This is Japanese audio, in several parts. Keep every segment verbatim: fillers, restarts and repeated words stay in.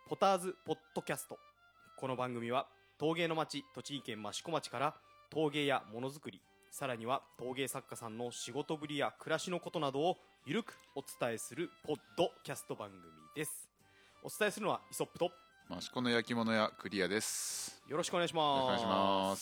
ポターズポッドキャスト。この番組は陶芸の町栃木県益子町から陶芸やものづくり、さらには陶芸作家さんの仕事ぶりや暮らしのことなどをゆるくお伝えするポッドキャスト番組です。お伝えするのはイソップと益子の焼き物屋クリアです。 よろしくお願いします。 お願いします。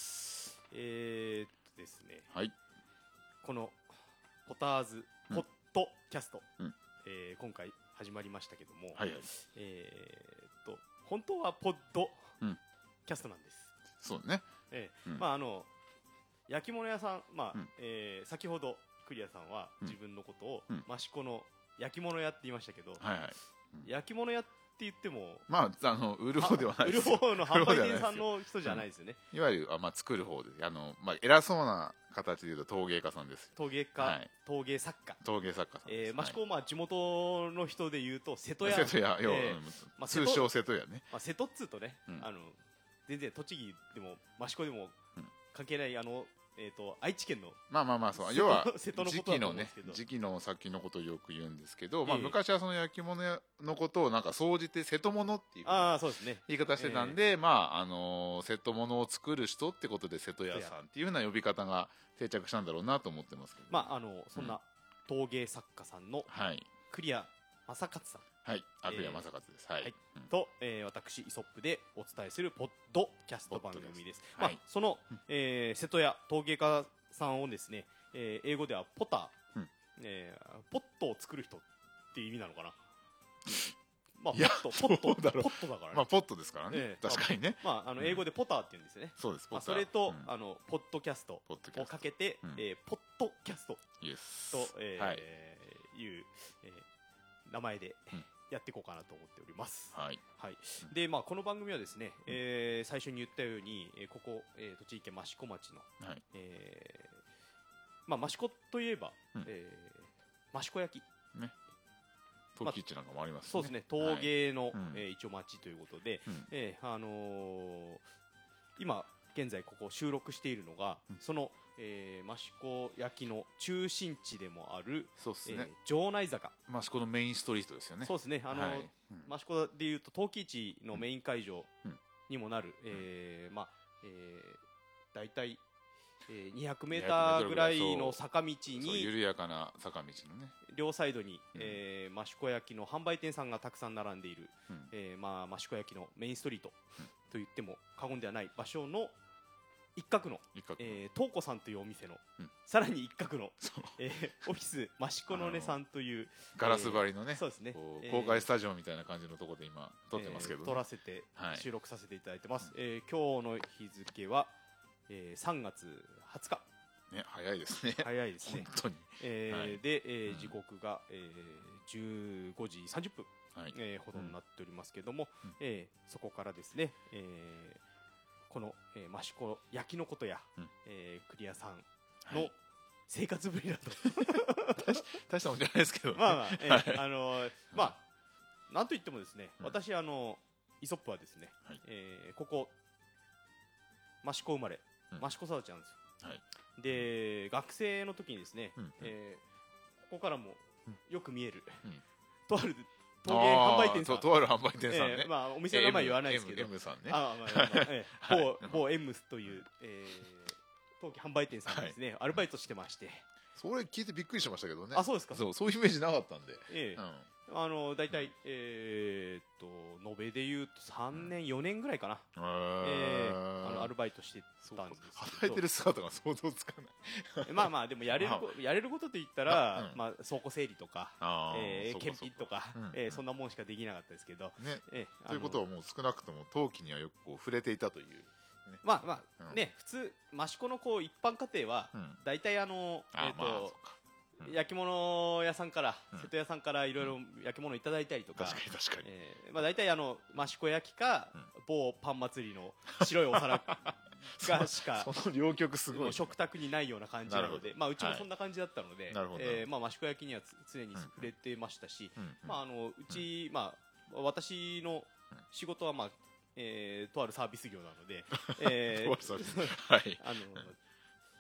えー、っとですね、 はい、 このポターズポッドキャスト、うん、えー、今回始まりましたけども、 はいはい、 えー、っと本当はポッドキャストなんです、 うん、そうね、 えーうん、まああの焼き物屋さん、まあうん、えー、先ほどクリアさんは自分のことを、うん、益子の焼き物屋って言いましたけど、はいはい、うん、焼き物屋って言っても、 まあ、あの売る方ではないです。 売る方の販売店さんの人じゃないですよね。 うん、いわゆるあ、まあ、作る方で、あの、まあ、偉そうな形で言うと陶芸家さんです。 陶芸家、はい、陶芸作家、 陶芸作家さんです。 えー、益子、まあ地元の人で言うと瀬戸屋、 瀬戸屋、 えーまあ、通称瀬戸屋ね。 まあ、瀬戸っつうとね、うん、あの全然栃木でも益子でも関係ない、あの。えー、と愛知県のまあまあまあそう、要は時期のね、時期の先のことをよく言うんですけど、まあ、昔はその焼き物屋のことをなんか総じて瀬戸物っていう言い方してたんで、まああの瀬戸物を作る人ってことで瀬戸屋さんっていうふうな呼び方が定着したんだろうなと思ってますけど、 まああのそんな陶芸作家さんの栗谷正勝さん、 はい、アクリア正勝です。はい。 と、えー、私イソップでお伝えするポッドキャスト番組です。まあ、その、えー、瀬戸屋陶芸家さんをですね、えー、英語ではポター、うん、えー、ポットを作る人っていう意味なのかな。まあ、ポット、ポット、ポットだからね。 まあ、ポットですからね。えー、確かにね。 まあ、あの英語でポターって言うんですよね。 そうです。 まあ、それと、うん、あのポッドキャストをかけて、うん、えー、ポッドキャストと、えーはい、いう、えー、名前で。うんやっていこうかなと思っております。はい。はい。で、まあこの番組はですね、えー、最初に言ったように、えー、ここ、えー、栃木県益子町の、はい、えー、まあ益子といえば、うん、えー、益子焼き。ね。 陶器市なんかもありますね。 そうですね。陶芸の、 はい、 えー、一応町ということで、うん、えー、あのー、今現在ここ収録しているのが、うん、そのえー、益子焼の中心地でもある、 そうですね、えー、 城内坂、 益子のメインストリートですよね。 そうですね、あの、はい、うん、益子でいうと陶器市のメイン会場にもなる、うん、えー、まあ、えー、だいたいにひゃくメーターぐらいの坂道に緩やかな坂道のね両サイドに、うん、えー、益子焼の販売店さんがたくさん並んでいる、うん、えー、まあ、益子焼のメインストリートと言っても過言ではない場所の一角のえー、東子さんというお店の、うん、さらに一角の、えー、オフィス益子のねさんというガラス張りのね、 そうですね、 公開スタジオみたいな感じのところで今撮ってますけど、ね、 えー、撮らせて、はい、収録させていただいてます、うん、えー、今日の日付は、えー、さんがつはつか、 ね、早いですね早いですね本当に、 えーはい、で、えー、時刻が、えー、じゅうごじさんじゅっぷん、はい、えー、ほどになっておりますけども、うん、えー、そこからですね、えーこの、えー、益子焼きのことや、うん、えー、クリアさんの生活ぶりだと、 はい、大したもんじゃないですけど、ね、 まあまあ、えーはい、あのー、まあなんといってもですね、うん、私あのイソップはですね、はい、えー、ここ益子生まれ、うん、益子育ちなんですよ、はい、で学生の時にですね、うん、えー、ここからもよく見える、うん、とある陶芸販売店さん、 とある販売店さんね、 えー、まあお店の名前言わないですけど、 M, M さんね、 あ、まあまあ、えー、某某 M という、えー、陶器販売店さんですね、はい、アルバイトしてまして、 それ聞いてびっくりしましたけどね。 あ、そうですか。 そう、そういうイメージなかったんで、 えー、うん、あのだいたい、えー、っと延べでいうとさんねん、うん、よねんぐらいかな、えー、あのアルバイトしてたんですけど、 働いてる姿が想像つかないまあまあでもやれるやれることといったら、うん、まあ、倉庫整理とか、えー、検品とか、うん、えー、そんなもんしかできなかったですけど、ね、 えー、ということはもう少なくとも陶器にはよくこう触れていたという、ね、 まあまあ、うん、ね、普通益子のこう一般家庭はだいたいあの、えーと、まあうん、焼き物屋さんから、うん、瀬戸屋さんからいろいろ焼き物いただいたりとか、 確かに確かに、 えーまあ、大体あの益子焼きか、うん、某パン祭りの白いお皿がしかその両極すごい食卓にないような感じなので、まあ、うちもそんな感じだったので、はい、えーまあ、益子焼きには常に触れてましたし、うんうん、まあ、あのうち、うん、まあ、私の仕事は、まあえー、とあるサービス業なので、えーはい、あの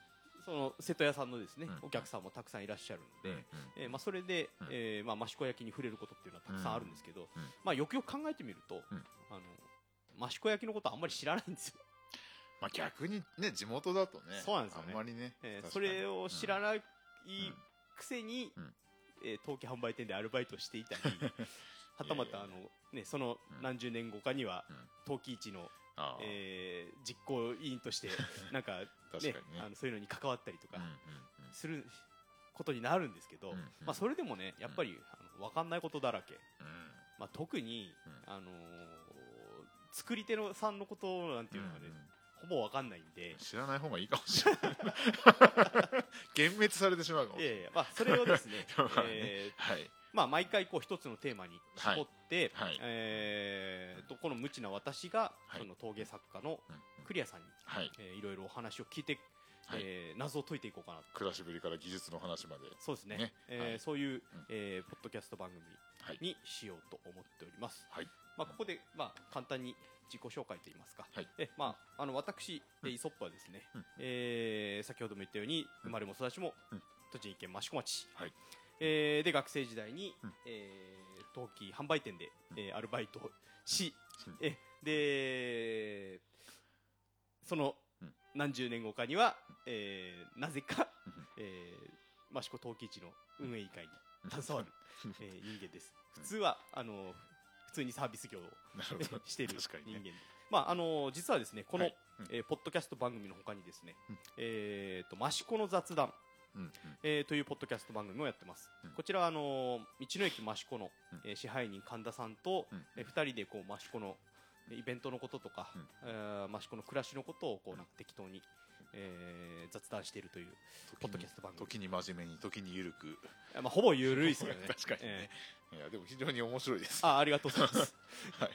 その瀬戸屋さんのですね、お客さんもたくさんいらっしゃるので、えーまあ、それで、えーまあ、益子焼きに触れることっていうのはたくさんあるんですけど、まあ、よくよく考えてみると、あの益子焼きのことはあんまり知らないんですよ。 まあ、逆にね地元だとね、 そうなんですよね、 あんまりね、 えー、それを知らないくせに、えー、陶器販売店でアルバイトしていたりはたまたあの、ね、その何十年後かには陶器市の、えー、実行委員としてなんか、ねね、あのそういうのに関わったりとかすることになるんですけど、うんうん、まあ、それでもねやっぱり、うん、あの分かんないことだらけ、うん、まあ、特に、うん、あのー、作り手のさんのことなんていうのはね、うんうん、ほぼ分かんないんで知らない方がいいかもしれない幻滅されてしまうかもしれない。いやいや、 まあ、それをですね、えーはい、まあ、毎回こう一つのテーマに絞って、はいはい、えー、とこの無知な私が、はい、その陶芸作家のクリアさんに、はい、えー、いろいろお話を聞いて、はい、えー、謎を解いていこうかなと。 暮らしぶりから技術の話まで、 そうですね、ね、えーはい、そういう、えー、ポッドキャスト番組にしようと思っております、はい、まあ、ここで、まあ、簡単に自己紹介といいますか、はい、えまあ、あの私、うん、イソップはですね、うん、えー、先ほども言ったように生まれも育ちも、うん、栃木県益子町、はい、えー、で学生時代に、うん、えー、陶器販売店で、うん、えー、アルバイトをし、うん、えでその何十年後かには、えー、なぜか、えー、益子陶器市の運営委員会に携わる、えー、人間です。普通はあの普通にサービス業をしている人間で、ね、まああの実はですねこの、はい、えー、ポッドキャスト番組の他にですね、うん、えー、と益子の雑談、うんうん、えー、というポッドキャスト番組もやってます、うん、こちらはあの道の駅益子の、うん、えー、支配人神田さんと、うん、えー、ふたりでこう益子のイベントのこととか、うん、えー、益子の暮らしのことをこうなんか適当に、えー、雑談しているというポッドキャスト番組。 時に真面目に時にゆるく、 まあ、ほぼゆるいですよね確かにね、えー、いやでも非常に面白いです。 あありがとうございます、はい、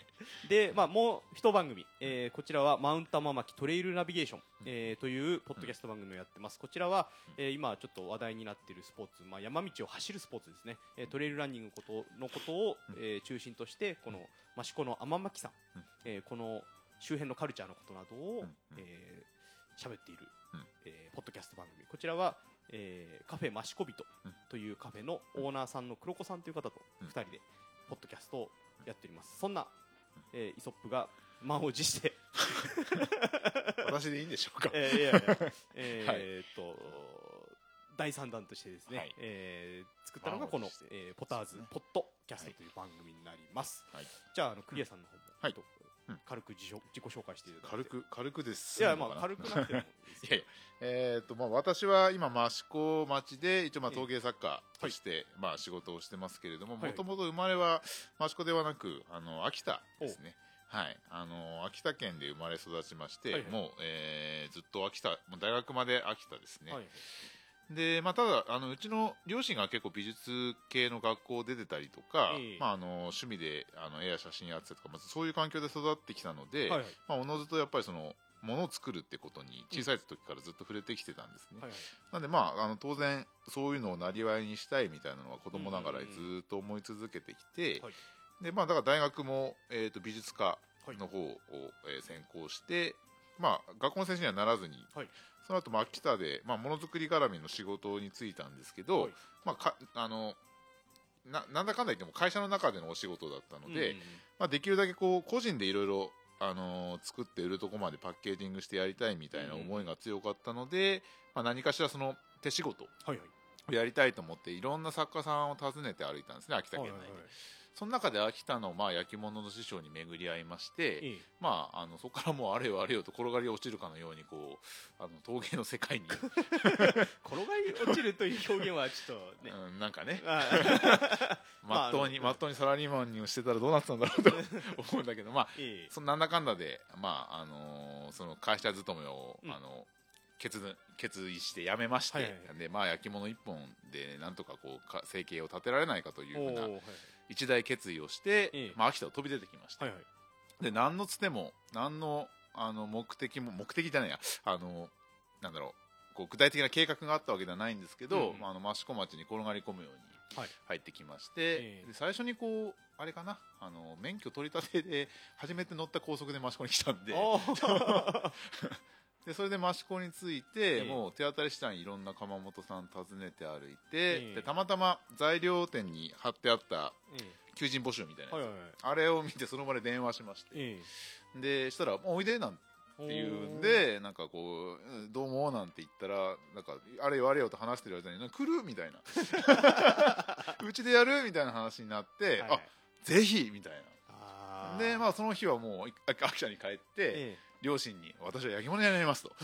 で、まあ、もう一番組、えー、こちらはマウンタママキトレイルナビゲーション、うん、えー、というポッドキャスト番組をやってます。こちらは、うん、えー、今ちょっと話題になっているスポーツ、まあ、山道を走るスポーツですね、えー、トレイルランニングことのことを、うん、えー、中心としてこの益子の天巻さん、うん、えー、この周辺のカルチャーのことなどを、うん、えー、喋っている、うん、えー、ポッドキャスト番組。こちらは、えー、カフェ益子人というカフェのオーナーさんの黒子さんという方とふたりでポッドキャストをやっております。そんな、えー、イソップが満を持して私でいいんでしょうかえー、いやいやえー、っと、はい、だいさんだんとしてですね、はい、えー、作ったのがこの、えー、ポターズ、ね、ポッドキャストという番組になります、はい、じゃあ、あのクリアさんの方も、はい、軽く 自, 自己紹介していただいて。 軽く軽くです。 いや、まあ軽くなくてもいいですいやいや、えーとまあ、私は今益子町で一応まあ陶芸作家として、はい、まあ仕事をしてますけれども、もともと生まれは益子ではなくあの秋田ですね。はい、あの秋田県で生まれ育ちまして、はいはい、もう、えー、ずっと秋田、もう大学まで秋田ですね。はいはい、でまあ、ただあのうちの両親が結構美術系の学校出てたりとか、えーまあ、あの趣味であの絵や写真やってたとか、まずそういう環境で育ってきたので、はいはい、まあ、おのずとやっぱりそのものを作るってことに小さい時からずっと触れてきてたんですね、うんはいはい、なんで、まあ、あの当然そういうのをなりわいにしたいみたいなのは子供ながらずっと思い続けてきて、はい、でまあ、だから大学も、えー、と美術科の方を、えー、専攻して、まあ、学校の先生にはならずに、はい、その後も秋田で、まあ、ものづくり絡みの仕事に就いたんですけど、はい、まあ、かあの な, なんだかんだ言っても会社の中でのお仕事だったので、うんうん、まあ、できるだけこう個人でいろいろあのー、作って売るとこまでパッケージングしてやりたいみたいな思いが強かったので、うん、まあ、何かしらその手仕事をやりたいと思っていろんな作家さんを訪ねて歩いたんですね、秋田県内で、はいはいはい、その中で秋田のまあ焼き物の師匠に巡り合いまして、ええ、まあ、あのそこからもうあれよあれよと転がり落ちるかのようにこうあの陶芸の世界に転がり落ちるという表現はちょっとね、 うん、なんかねまっとうにまっとうにサラリーマンにしてたらどうなってたんだろうと思うんだけど、まあ、ええ、そのなんだかんだで、まああのー、その会社勤めを、うん、あの決, 決意して辞めまして、はいはいはい、でまあ、焼き物一本でなんとかこうか生計を立てられないかというふうな一大決意をして、ええ、まあ、秋田を飛び出てきました、はいはい、で何のつても何の、あの目的も目的じゃないやあのなんだろうこう具体的な計画があったわけではないんですけど、うん、まあ、あの益子町に転がり込むように入ってきまして、はい、で最初にこうあれかなあの免許取り立てで初めて乗った高速で益子に来たんででそれで益子に着いて、もう手当たり次第にいろんな窯元さん訪ねて歩いて、でたまたま材料店に貼ってあった求人募集みたいなやつ、あれを見てその場で電話しまして、でしたら「もうおいで」なんてっていうんで、なんかこう「どうも」なんて言ったら、なんかあれよあれよと話してる間に「来る?」みたいな「うちでやる?」みたいな話になって「あぜひ」みたいな。でまあその日はもう秋田に帰って、両親に「私は焼き物屋になります」と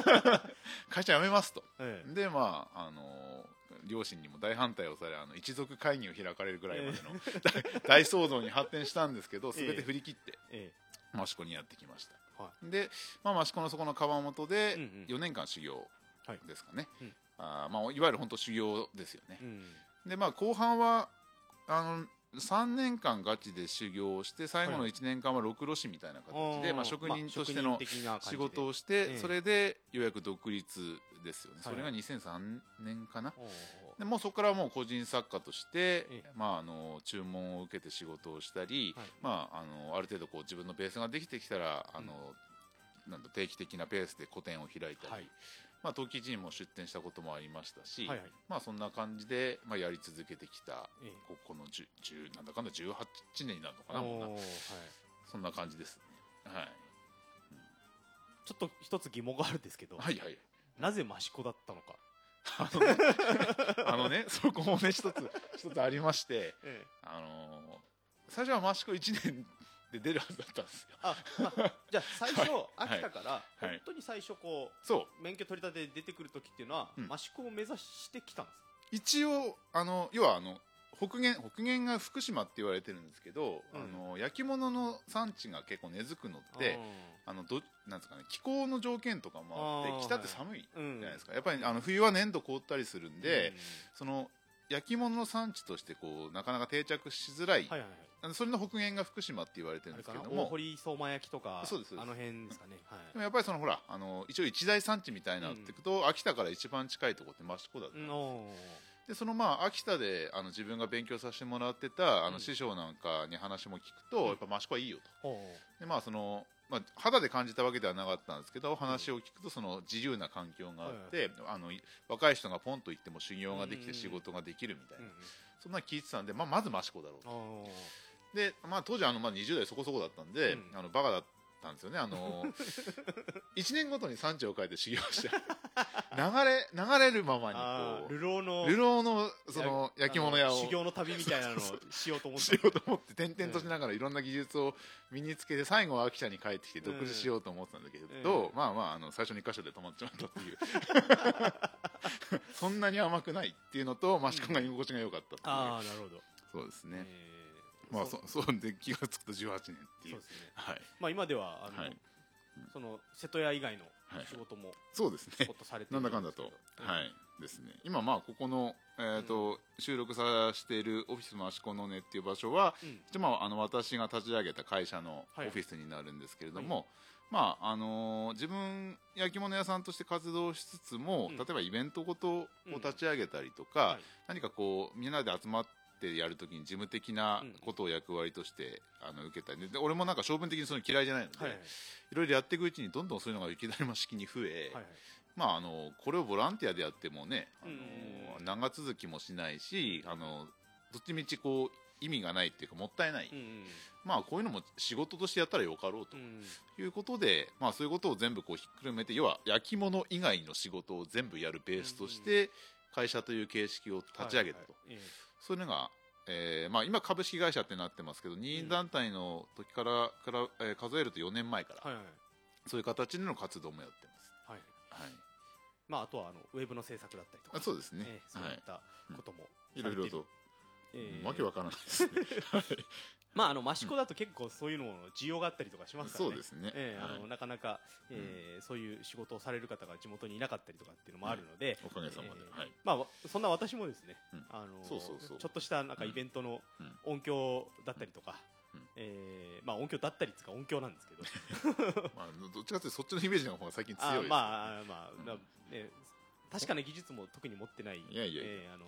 「会社辞めます」と。でまああの両親にも大反対をされ、あの一族会議を開かれるぐらいまでの大騒動に発展したんですけど、全て振り切って益子にやってきました。で、まあ、益子のそこの窯元でよねんかん修行ですかね、うんうん、あまあ、いわゆる本当修行ですよね、うん、でまあ後半はあのさんねんかんガチで修行をして、最後のいちねんかんはろくろ師みたいな形で、まあ、職人としての仕事をして、それでようやく独立ですよね、それがにせんさんねんかな。でもうそこからもう個人作家として、まあ、あの注文を受けて仕事をしたり、まあ、あのある程度こう自分のベースができてきたら、あのなんだ定期的なペースで個展を開いたり、まあ、陶器寺にも出店したこともありましたし、はいはい、まあ、そんな感じで、まあ、やり続けてきた、ええ、ここのじゅうなんだかんだじゅうはちねんになるのかな、もうな、はい、そんな感じですね、はい、 うん、ちょっと一つ疑問があるんですけど、 はいはい、 なぜ益子だったのか。 あのね、あのねそこもね一つ一つありまして、ええ、あのー、最初は益子いちねんで出るはずだったんですよ。あ、 まあ、じゃあ最初、はい、秋田から本当に最初こう、はい、免許取り立て出てくる時っていうのは、うん、益子を目指してきたんです。 一応あの要はあの北限北限が福島って言われてるんですけど、うん、あの焼き物の産地が結構根付くのってあのどなんですかね、気候の条件とかもあって、北って寒いじゃないですか、はい、やっぱりあの冬は粘土凍ったりするんで、うん、その焼き物の産地としてこうなかなか定着しづらい、はいはいはい、それの北限が福島って言われてるんですけども、 大堀相馬焼きとかそうです、あの辺ですかね、はい、 でもやっぱりそのほらあの一応一大産地みたいになっていくと、うん、秋田から一番近いところって益子だったんです、うん、でそのまあ秋田であの自分が勉強させてもらってたあの師匠なんかに話も聞くと、うん、やっぱ益子はいいよと、うん、でまあそのまあ、肌で感じたわけではなかったんですけど、話を聞くとその自由な環境があって、うん、あの若い人がポンと行っても修行ができて仕事ができるみたいな、うん、そんな聞いてたんで、まあ、まず益子だろうと。で、まあ、当時あの、まあ、にじゅう代そこそこだったんで、うん、あのバカだったんですよね。あのいちねんごとに産地を変えて修行して流れ流れるままにこう流浪の流浪のその焼き物屋を修行の旅みたいなのをしようと思ってしようと思って転々としながらいろんな技術を身につけて、最後は秋田に帰ってきて独立しようと思ってたんだけど、うん、まあまああの最初にいっかしょで止まっちまったっていうそんなに甘くないっていうのと、益子が居心地が良かったっていう、うん、 ああなるほど、 そうですね、えー、まあそそうで気がつくとじゅうはちねんっていう、そうですね、はい、 まあ今ではあの、はい、その瀬戸屋以外の仕事も、はい、 そうですね、なんだかんだと、うん、はいですね、今まあここの、えーとうん、収録させているオフィスの益子の根っていう場所は、うん、まあ、あの私が立ち上げた会社のオフィスになるんですけれども、はい、まああのー、自分焼き物屋さんとして活動しつつも、うん、例えばイベントごとを立ち上げたりとか、うんはい、何かこうみんなで集まってやるときに事務的なことを役割としてあの受けたりで、俺もなんか性分的にその嫌いじゃないので、はいはい、いろいろやっていくうちにどんどんそういうのが雪だるま式に増え、はいはい、まあ、あのこれをボランティアでやってもね、あの長続きもしないし、あのどっちみちこう意味がないっていうかもったいない、うんうん、まあこういうのも仕事としてやったらよかろうということで、まあ、そういうことを全部こうひっくるめて、要は焼き物以外の仕事を全部やるベースとして会社という形式を立ち上げたと、はいはい、そういうのが、えーまあ、今株式会社ってなってますけど、任意団体の時からから、えー、数えるとよねんまえから、はいはい、そういう形での活動もやってます。はいはい、 まあ、あとはあのウェブの制作だったりとか、 あそうですね、 えー、そういったことも、 はい、いろいろと、えー、わけわからないですねまああの益子だと結構そういうの需要があったりとかしますからね、 そうですね、 えーあのはい、なかなか、えー、そういう仕事をされる方が地元にいなかったりとかっていうのもあるので、 うん、おかげさまで、 えーはい、まあ、そんな私もですね、うん、あのそうそうそう、ちょっとしたなんかイベントの音響だったりとか、うんうんえーまあ、音響だったりっていうか音響なんですけどまあどっちかというとそっちのイメージの方が最近強いです、ね、 あまあまあ、うんね、確かな技術も特に持ってない、 いやいやいや、 えー、あの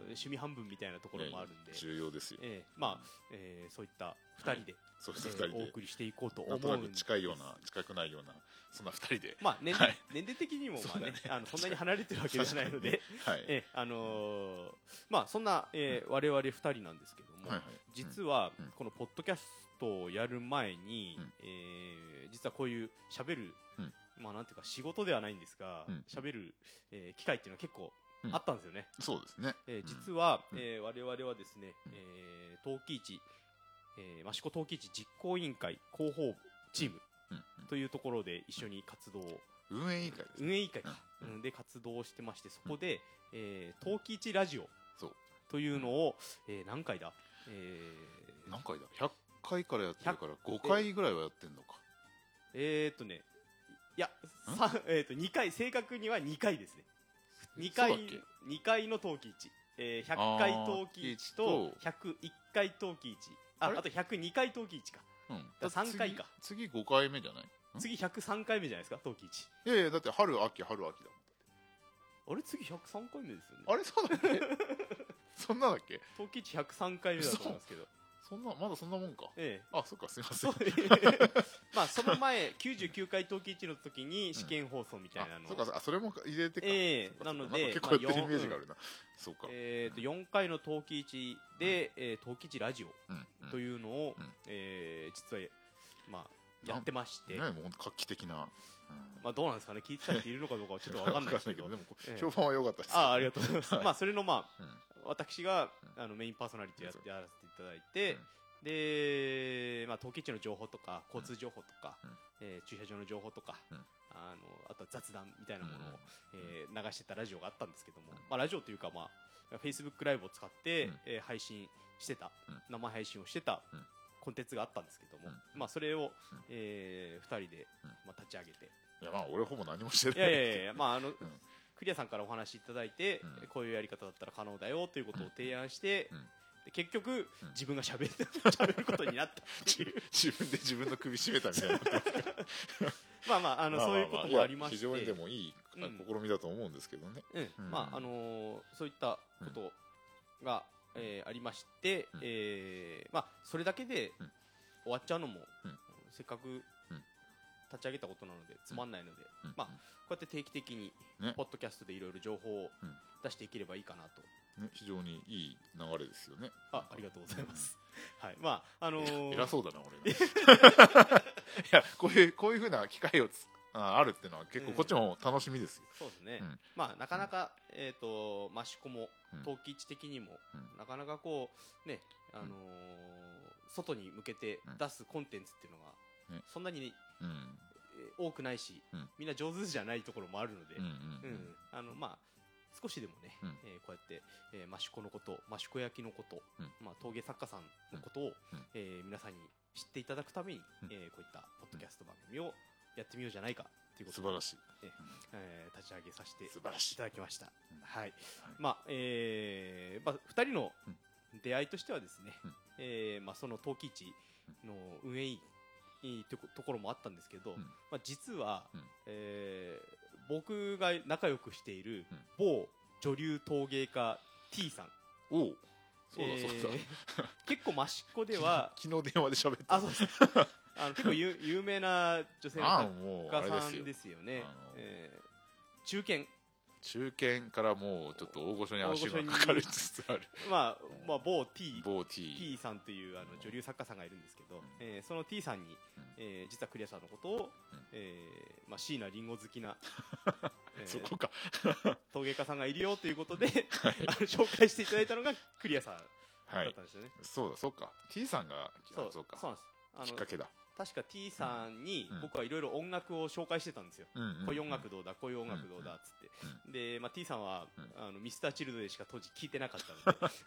趣味半分みたいなところもあるんで、 重要ですよ。 えー、まあ、えー、そういったふたりで、 そうですね、ふたりでお送りしていこうと思うんです。 なんとなく近いような近くないようなそんなふたりで、 まあ年齢、はい、年齢的にもまあ、ね、ね、あのそんなに離れてるわけじゃないので、はい、えあのー、まあそんな、えー、我々ふたりなんですけども、はいはい、実はこのポッドキャストをやる前に、うん、えー、実はこういう喋る、うん、まあなんていうか仕事ではないんですが、喋、うん、る、えー、機会っていうのは結構あったんですよね。 うん、そうですね。 えー、実は、うん、えー、我々はですね、えー、陶器市、えー、益子陶器市実行委員会広報部チームというところで一緒に活動を、 運営委員会です、ね、 運営委員会か、うん、で活動をしてまして、そこで、えー、陶器市ラジオというのを、えー、何回だ、えー、何回だひゃっかいからやってるからごかいぐらいはやってんのか。 えー、っとねいや、えー、っとにかい、正確にはにかいですね。にかい、にかいの陶器市、えー、ひゃっかい陶器市とひゃくいっかい陶器市、あ、あとひゃくにかい陶器市か、うん、ださんかいか。 次ごかいめじゃない？ 次ひゃくさんかいめじゃないですか、陶器市。 いやいや、だって春秋春秋だもん。 あれ次ひゃくさんかいめですよね。 あれそうだっけそんなだっけ。 陶器市ひゃくさんかいめだと思うんですけど、 そんなまだそんなもんか。 ええ、 あ、そっか、すみません。 まあその前きゅうじゅうきゅうかい陶器市の時に試験放送みたいなの、 うん、そうか、それも入れてか。 ええ、なので結構やってるイメージがあるな。そうか。 えっとよんかいの陶器市で、えー、陶器市ラジオというのを、うんうん、えー、実はまあやってまして、 ね、もう画期的な。 まあどうなんですかね、聞いてた人いるのかどうかはちょっと分かんないですけど、 でも評判は良かったです。 あ、ありがとうございます。まあそれのまあ私があのメインパーソナリティやらせていただいて。で、まあ、陶器市の情報とか交通情報とか、うん、えー、駐車場の情報とか、うん、あのあとは雑談みたいなものを、うん、えー、流してたラジオがあったんですけども、うん、まあ、ラジオというか、まあ、Facebook ライブを使って、うん、えー、配信してた、うん、生配信をしてた、うん、コンテンツがあったんですけども、うん、まあ、それを、うん、えー、ふたりで、まあ、立ち上げて、 いや、まあ俺ほぼ何もしてない。 いやいやいや、まああの、うん、クリアさんからお話いただいて、うん、こういうやり方だったら可能だよということを提案して、うんうん、で結局、うん、自分がしゃべるることになった自分で自分の首絞めたみたいなまあまああのそういうこともありまして、 非常にでもいい試みだと思うんですけどね、 うんうん、まああのー、そういったことが、うん、えー、ありまして、うん、えー、まあそれだけで終わっちゃうのも、うん、せっかく立ち上げたことなのでつまんないので、うん、まあこうやって定期的にポッドキャストでいろいろ情報を出していければいいかなと。 ね、非常にいい流れですよね。 あ、ありがとうございます。はい、まああのー、 偉そうだな俺が。いや、こういうこういう風な機会をつああるっていうのは結構こっちも楽しみですよ。 うん、そうですね。うん、まあなかなか、うん、えっ、ー、と益子も陶器市的にも、うん、なかなかこうね、あのー、外に向けて出すコンテンツっていうのが、ね、そんなに、うん、多くないし、うん、みんな上手じゃないところもあるので、うんうんうんうん、あのまあ少しでもね、うん、えー、こうやって、えー、益子のこと、益子焼のこと、うん、まあ、陶芸作家さんのことを、うん、えー、皆さんに知っていただくために、うん、えー、こういったポッドキャスト番組をやってみようじゃないかということで、 素晴らしい、 えーえー、立ち上げさせていただきました。はい、はい、まあ、えーまあ、ふたりの出会いとしてはですね、うん、えーまあ、その陶器市の運営委員というところもあったんですけど、うん、まあ、実は、うん、えー僕が仲良くしている某女流陶芸家 T さん、 おう、そうだそうだ、えー、結構益子では昨日電話で喋った、 あ、そうですあの結構有有名な女性の作家さんですよね。えー、中堅中堅からもうちょっと大御所に足がかかりつつあるまあ、まあ某 T, 某 T, T さんというあの女流作家さんがいるんですけど、うん、えー、その T さんに、うん、えー、実はクリアさんのことを、うん、えーまあ、椎名林檎好きな、 えー、そこか陶芸家さんがいるよということで、はい、あの紹介していただいたのがクリアさんだったんですよね。 はい、そうだそうか T さんがそうそうか、そうなんです。 あのきっかけだ。 確か T さんに僕はいろいろ音楽を紹介してたんですよ、うんうん、こういう音楽どうだこういう音楽どうだっつって、うんうん、で、まあ、T さんは、うん、あのミスターチルドレンしか当時聞いてなかったので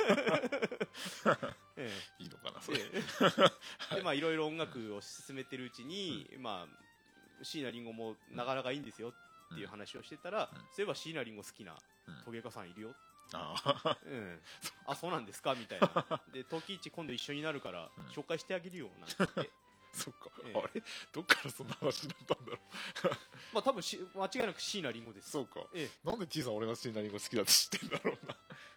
ええ、いいのかなそれ、ええ、でまあいろいろ音楽を進めてるうちに、うん、まあ椎名林檎もなかなかいいんですよっていう話をしてたら、うん、そういえば椎名林檎好きな陶芸家さんいるよ、 あ, うん、あ、そうなんですかみたいなで陶器市今度一緒になるから紹介してあげるよなんて言ってそっか、ええ、あれどっからそんな話になったんだろうまあ多分し間違いなく椎名林檎です。 そうか、ええ、なんで T さん俺が椎名林檎好きだって知ってんだろうな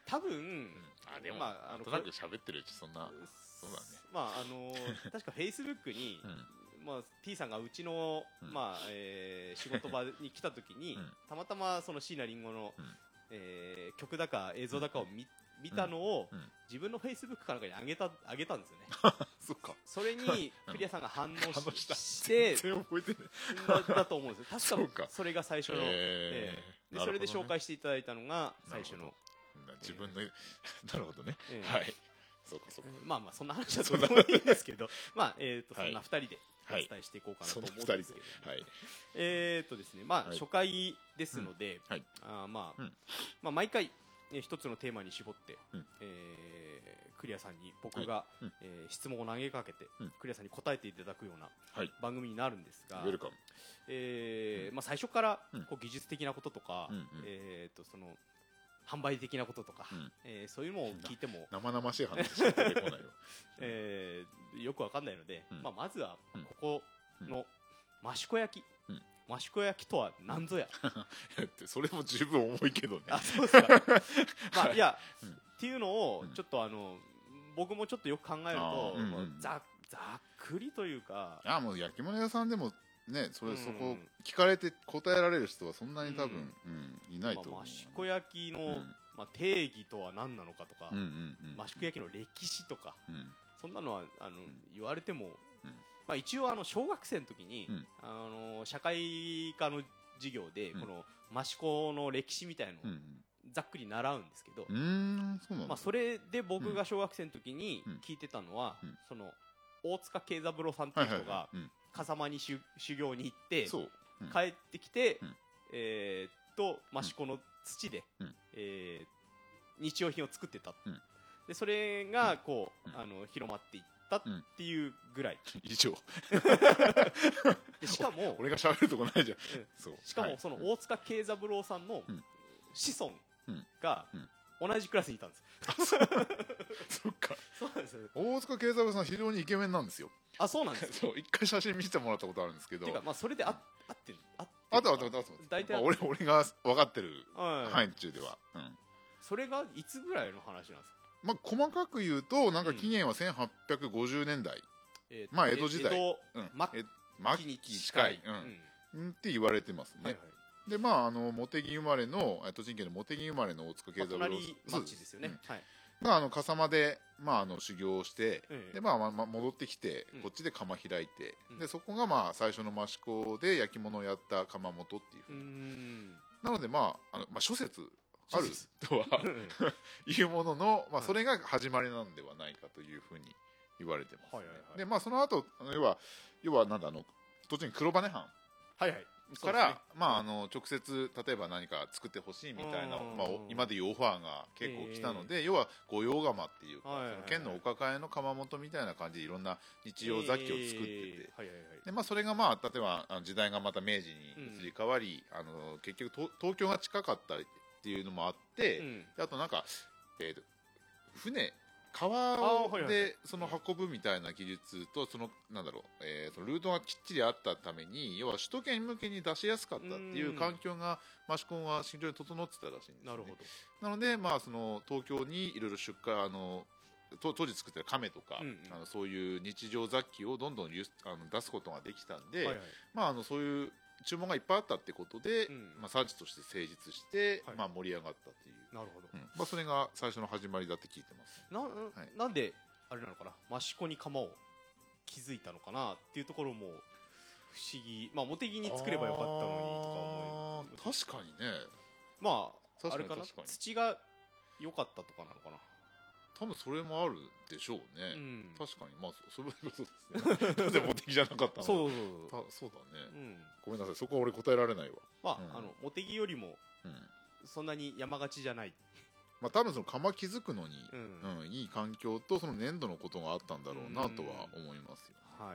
多分、 あでもまあなんとなく喋ってるうちそんなそうだね。 まああの確かフェイスブックに、まあ T さんがうちのまあえ仕事場に来た時にたまたまその椎名林檎のえ曲だか映像だかを見見たのを自分のフェイスブックかなんかに上げた上げたんですよね。 そっか。 それにクリアさんが反応してだと思うんですよ。確かそれが最初の、えー、でそれで紹介していただいたのが最初の自分の、えー、なるほどね、えー、はい、そうかそうか、 まあまあそんな話はどうでもいいんですけどまあえっ、ー、とそんなふたりでお伝えしていこうかなと思うんですけど、はい、えっ、ー、とですねまあ、はい、初回ですので、うんはい、あまあ、うん、まあ毎回一つのテーマに絞って、うんえー、クリアさんに僕が、はいうんえー、質問を投げかけて、うん、クリアさんに答えていただくような番組になるんですが、はいえーまあ、最初からこう技術的なこととか、うんえー、とその販売的なこととか、うんえー、そういうのを聞いても生々しい話しか出てこないよ、 えー、よくわかんないので、うんまあ、まずはここの益子焼き、うん益子焼きとは何ぞやそれも十分重いけどね。 あそうですかまあいや、うん、っていうのをちょっとあの僕もちょっとよく考えると、うんうん、ざ, ざっくりというかあもう焼き物屋さんでもねそれ、うん、そこ聞かれて答えられる人はそんなに多分、うんうん、いないと思う、 まあ、益子焼きの、うんまあ、定義とは何なのかとか、うんうんうん、益子焼きの歴史とか、うん、そんなのはあの、うん、言われてもまあ、一応あの小学生の時に、うん、あの社会科の授業でこの益子の歴史みたいのをざっくり習うんですけど、 うんまあ、それで僕が小学生の時に聞いてたのは、うん、その大塚慶三郎さんっていう人が笠間に修行に行って帰ってきて、うんえー、と益子の土で、うんえー、日用品を作ってた、うん、でそれがこう、うん、あの広まっていってっていうぐらい、 うん、以上でしかも俺が喋るとこないじゃん、 うん、そうしかもその大塚慶三郎さんの子孫が同じクラスにいたんです、 うん、そっかそうなんですよ。 大塚慶三郎さん非常にイケメンなんですよ。 あそうなんですよ。そう一回写真見せてもらったことあるんですけどてかまあそれであ合ってる合ってあったあったあった大体、まあ、俺, 俺が分かってる範囲中では、 うん、それがいつぐらいの話なんですか。 まあ、細かく言うとなんか起源はせんはっぴゃくごじゅうねんだい、うんまあ、江戸時代江戸、うん、末期に近い、 うんうん、って言われてますね、はいはい、でまああの茂木生まれの栃木県の茂木生まれの大塚慶三郎さん、まあ、 隣町ですよね、うんはいまあ、あの笠間で、まあ、あの修行をして、ええでまあまあ、戻ってきて、うん、こっちで窯開いて、うん、でそこがまあ最初の益子で焼き物をやった窯元っていうふうにうんなので、まああのまあ、諸説あるとはいうものの、まあ、それが始まりなんではないかというふうに言われてます、ねはいはいはい、でまあその後要は要はなんだあの栃木黒羽藩はいはいから、ねまあ、あの直接例えば何か作ってほしいみたいな、まあ、今でいうオファーが結構来たので、えー、要は御用窯っていうか、はいはいはい、県のお抱えの窯元みたいな感じでいろんな日用雑器を作ってて、えーはいはいはいでまあ、それが、まあ、例えば時代がまた明治に移り変わり、うん、あの結局東京が近かったりっていうのもあって、うん、あとなんか、えー、船川でその運ぶみたいな技術とそのなんだろう、えー、そのルートがきっちりあったために要は首都圏向けに出しやすかったっていう環境が益子は非常に整ってたらしいんです、ね、なるほどなので、まあ、その東京にいろいろ出荷あの当時作ってた亀とか、うんうん、あのそういう日常雑器をどんどんあの出すことができたんで、はいはいまあ、あのそういう注文がいっぱいあったってことで、うんまあ、産地として成実して、はいまあ、盛り上がったっていうなるほど、 うんまあ、それが最初の始まりだって聞いてますな、はい、なんであれなのかな益子に窯を築いたのかなっていうところも不思議まあ茂木に作ればよかったのにとか思い確かにねまああれかな土が良かったとかなのかな多分それもあるでしょうね、うん、確かにまあそういうことですねなぜ茂木じゃなかったのそうそうそうだね、うん、ごめんなさいそこは俺答えられないわまあ、うん、あの茂木よりも、うんそんなに山勝ちじゃない、 まあ、多分その窯築くのに、うんうん、いい環境とその粘土のことがあったんだろうなとは思いますよ、 はいうん、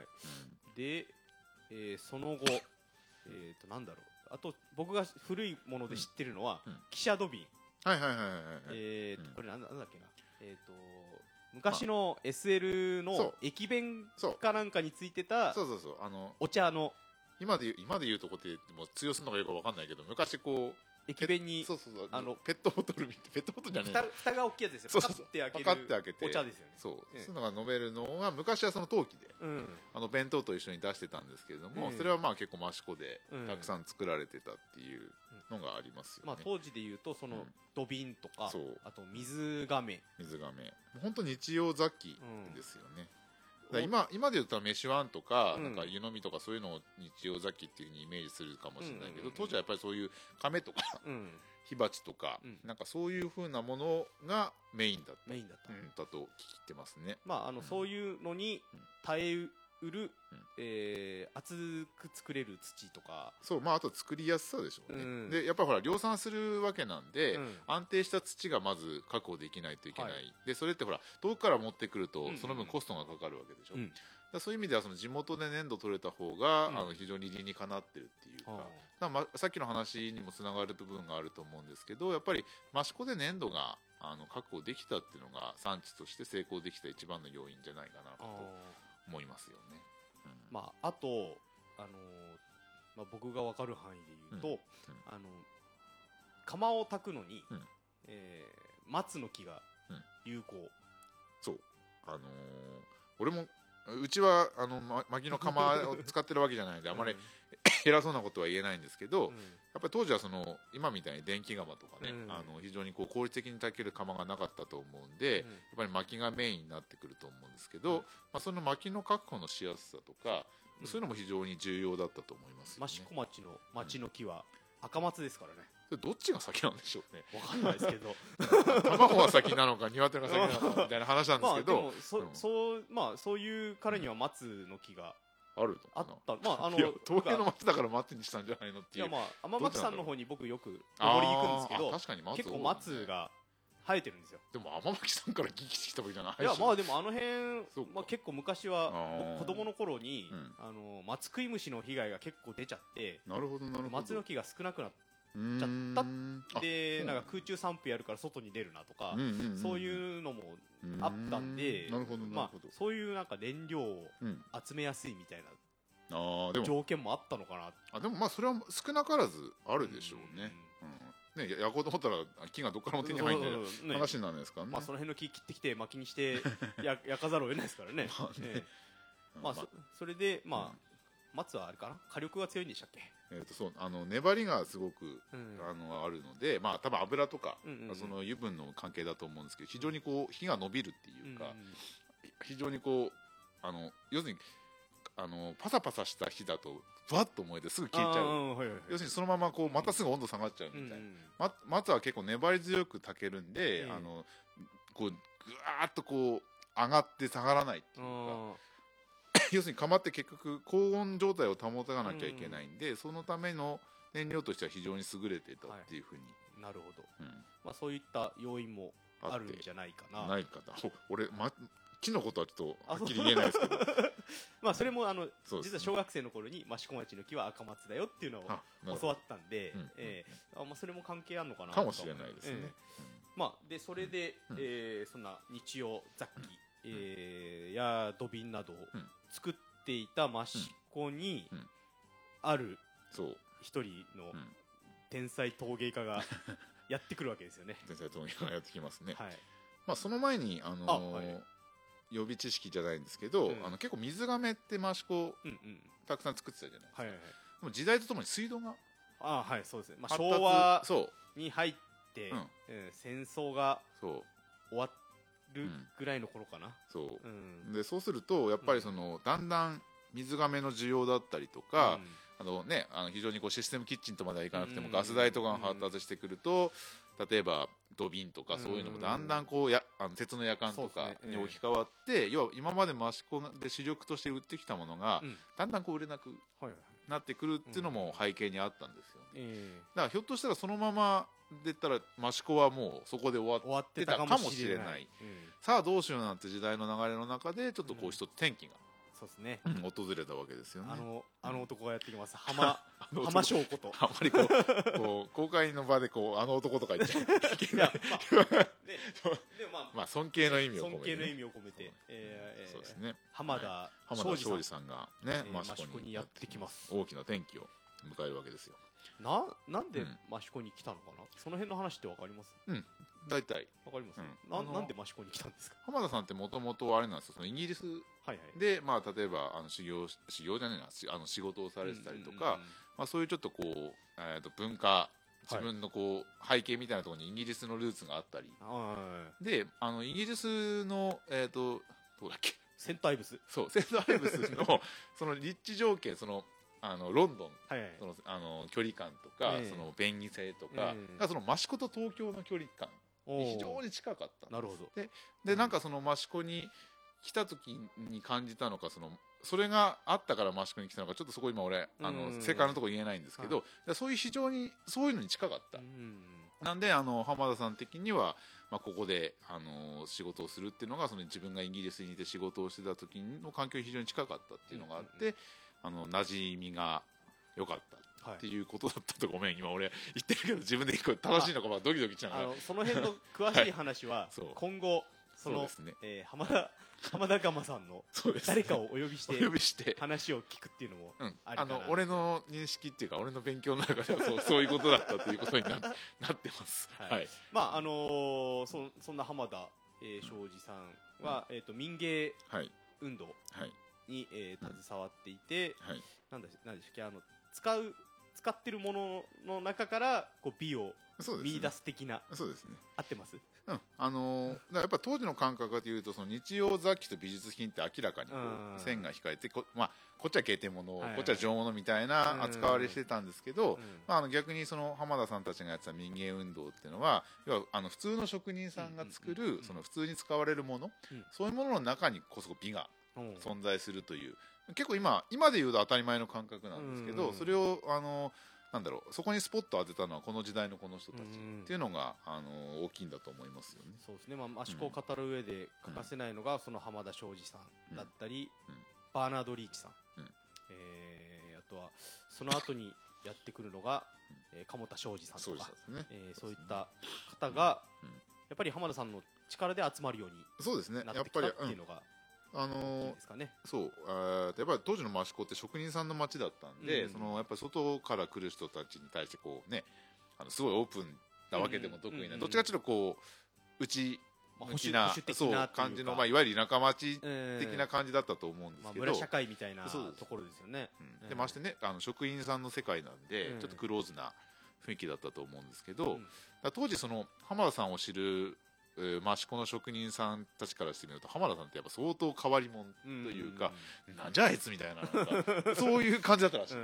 で、えー、その後、えー、となんだろうあと僕が古いもので知ってるのは、うん、汽車土瓶はいはいはいはい、 えーとうん、これなんだっけな、えー、と昔の エスエル の駅弁かなんかについてたそうそうそうあのお茶の今で言う今で言うとこってもう通用するのかよく分かんないけど昔こう駅弁にそうそうそうあのペットボトルペットボトルじゃねえ蓋が大きいやつですよ。 そうそうそうパカって開けるお茶ですよね。 そう、ええ、そういうのが飲めるのが昔はその陶器で、うん、あの弁当と一緒に出してたんですけれども、うん、それはまあ結構益子でたくさん作られてたっていうのがありますよね、 まあ、当時でいうとその土瓶とか、うん、あと水亀水亀本当日用雑器ですよね、うん、だ今, 今で言ったら飯ワンとか、うん、なんか湯飲みとかそういうのを日用雑器っていう風にイメージするかもしれないけど、うんうんうん、当時はやっぱりそういう亀とか、うん火鉢とか、うん、なんかそういう風なものがメインだったメインだった、 うん、だと聞いてますね。 まああの、うん、そういうのに耐えうる、うんえー、厚く作れる土とかそう、まあ、あと作りやすさでしょうね、うん、でやっぱりほら量産するわけなんで、うん、安定した土がまず確保できないといけない、はい、でそれってほら遠くから持ってくるとその分コストがかかるわけでしょ、うんだそういう意味ではその地元で粘土取れた方が、うん、あの非常に理にかなってるっていうか、だまさっきの話にもつながる部分があると思うんですけどやっぱり益子で粘土があの確保できたっていうのが産地として成功できた一番の要因じゃないかなと思いますよね。 うんまあ、あと、あのーまあ、僕が分かる範囲で言うと、うんうん、あの釜を炊くのに、うんえー、松の木が有効、うん、 そうあのー、俺もうちはあの、ま、薪の釜を使ってるわけじゃないのであまり、うん、偉そうなことは言えないんですけど、うん、やっぱり当時はその今みたいに電気釜とかね、うん、あの非常にこう効率的に炊ける釜がなかったと思うんで、うん、やっぱり薪がメインになってくると思うんですけど、うんまあ、その薪の確保のしやすさとか、うん、そういうのも非常に重要だったと思いますよね。 益子町の町の木は赤松ですからね。 どっちが先なんでしょうね。 分かんないですけど卵が先なのか鶏が先なのかみたいな話なんですけど、まあ、でもそ,、うん、そうまあ、そういう彼には松の木があるのあった、まあ、あの東京の松だから松にしたんじゃないのっていう。 いや、まあ、天松さんの方に僕よく登りに行くんですけど確かに松、ね、 結構松が生えてるんですよ。 でも天巻さんから聞きしてきたわけじゃないし。 いやまあでもあの辺、まあ、結構昔は僕子供の頃に、うん、あの松食い虫の被害が結構出ちゃってなるほどなるほど松の木が少なくなってちゃったでなんか空中散布やるから外に出るなとか、うんうんうん、そういうのもあったんで、 なるほどなるほど、まあ、 そういうなんか燃料を集めやすいみたいな、 うん、あでも条件もあったのかな。 あでもまあそれは少なからずあるでしょうね。うんうん、ね焼こうと思ったら木がどっからも手に入る話になるんですからね。 まあ、その辺の木切ってきて薪にしてや焼かざるを得ないですからね。まあね、ねまあ、そ, それでまあ、うん松はあれかな火力が強いんでしたっけ。 えー、とそうあの粘りがすごく、うん、あのあるので、まあ、多分油とか、うんうんうん、その油分の関係だと思うんですけど非常にこう火が伸びるっていうか、うんうん、非常にこうあの要するにあのパサパサした火だとバッと燃えてすぐ消えちゃう、はいはいはい、要するにそのままこうまたすぐ温度下がっちゃうみたいな、うんうんま、松は結構粘り強く炊けるんで、うん、あのこうぐわーっとこう上がって下がらないっていうか要するに釜って結局高温状態を保たなきゃいけないんで、うん、そのための燃料としては非常に優れてたっていうふうに、 はい、なるほど、うんまあ、そういった要因もあるんじゃないかな。 ないかな俺、ま、木のことはちょっとはっきり言えないですけどまあそれもあの、ね、実は小学生の頃に益子町の木は赤松だよっていうのを教わったんで、うんえーあまあ、それも関係あるのかなかもしれないですね、えーうんまあ、でそれで、うんえー、そんな日用雑器、うんえー、や土瓶などを作っていた益子にある一人の天才陶芸家がやってくるわけですよね。 天才陶芸家がやってきますね、はいまあ、その前に、あのーあはい、予備知識じゃないんですけど、うん、あの結構水がめって益子、うんうん、たくさん作ってたじゃないですか、はいはいはい、でも時代とともに水道があ、はい、そうですね、まあ、昭和に入って、うんえー、戦争が終わってるぐらいの頃かな、うん、 そう、うん、でそうするとやっぱりその、うん、だんだん水がめの需要だったりとか、うん、あのね、あの非常にこうシステムキッチンとまではいかなくても、うん、ガス代とかが発達してくると、うん、例えば土瓶とかそういうのもだんだんこうやあの鉄のやかんとかに置き換わって、ねえー、要は今まで益子で主力として売ってきたものが、うん、だんだんこう売れなくなってくるっていうのも背景にあったんですよね、うんえー、だからひょっとしたらそのままでったら益子はもうそこで終わってたかもしれない、うん、さあどうしようなんて時代の流れの中でちょっとこう一つ転機が、 そうですね、 うん、訪れたわけですよね。 あのあの男がやってきます浜浜翔子とあんまりこうこう公開の場でこうあの男とか言っちゃいけないまあ尊敬の意味を込めて、ね、 尊敬の意味を込めて、えー、 そうですね、 浜田、 はい、浜田庄司さんがね、 益子にやってきます。 大きな転機を迎えるわけですよ。 ななんで益子に来たのかな、その辺の話って分かります？ うん大体分かります、うん、な, なんで益子に来たんですか？ 浜田さんってもともとあれなんですよ、そのイギリスで、まあ、例えばあの修行修行じゃないなあの仕事をされてたりとか、まあ、そういうちょっとこう、えー、と文化自分のこう背景みたいなところにイギリスのルーツがあったり、はい、であのイギリスの、えー、とどうだっけセントアイブスそうセントアイブスのその立地条件そのあのロンドン、はいはい、そのあの距離感とか、えー、その便宜性とか、えー、その益子と東京の距離感に非常に近かったんです。 なるほど。 ででなんかその益子に来た時に感じたのか、そのそれがあったから益子に来たのかちょっとそこ今俺あの正解のところ言えないんですけど、はい、そういう非常にそういうのに近かった。なんであの浜田さん的には、まあ、ここであの仕事をするっていうのがその自分がイギリスにいて仕事をしてた時の環境に非常に近かったっていうのがあって、あの馴染みが良かったっていうことだったと。ごめん今俺言ってるけど自分で楽しいのかまあドキドキしながら、 あのその辺の詳しい話は今後そのそ、ねえー、浜田浜田釜さんの誰かをお呼びして話を聞くっていうのもありかな、 うん、あの俺の認識っていうか俺の勉強の中ではそうそういうことだったということに な, なってます。はい、はい、 まああのー、そ, そんな浜田、えー、庄司さんは、うんえー、と民芸運動に、えー、携わっていて、はい、なんだなんでしたっけあの使う使ってるものの中からこう美を見出す的な。 そうですね。 合ってます？ うん、あのー、だからやっぱ当時の感覚でいうとその日用雑器と美術品って明らかにこう線が引かれて こ,、まあ、こっちは経典物、はいはい、こっちは上物みたいな扱われしてたんですけど、まあ、あの逆にその浜田さんたちがやってた民芸運動っていうのは要はあの普通の職人さんが作るその普通に使われるもの、うん、そういうものの中にこそ美が存在するという結構 今, 今でいうと当たり前の感覚なんですけど、それをあのなんだろうそこにスポット当てたのはこの時代のこの人たちっていうのが、あの大きいんだと思いますよね。 そうですね、まあ、益子を語る上で欠かせないのが、うん、その浜田庄司さんだったり、うん、バーナード・リーチさん、うんえー、あとはその後にやってくるのが、うんえー、鴨田庄司さんとかそう、ねえー、そういった方が、うん、やっぱり浜田さんの力で集まるようになってきたっていうのがあのーね、そうあやっぱり当時の益子って職人さんの町だったんで、うん、そのやっぱり外から来る人たちに対してこう、ね、あのすごいオープンなわけでも特にね、うんうん、どっちかというとこう内向きな、まあ、そう感じの、まあ、いわゆる田舎町的な感じだったと思うんですけど、 まあ、村社会みたいなところですよね。 うん、でましてねあの職員さんの世界なんで、うん、ちょっとクローズな雰囲気だったと思うんですけど、うん、当時その浜田さんを知る益子の職人さんたちからしてみると浜田さんってやっぱ相当変わり者というか、うん、なんじゃあいつみたい な, なんかそういう感じだったらしいです、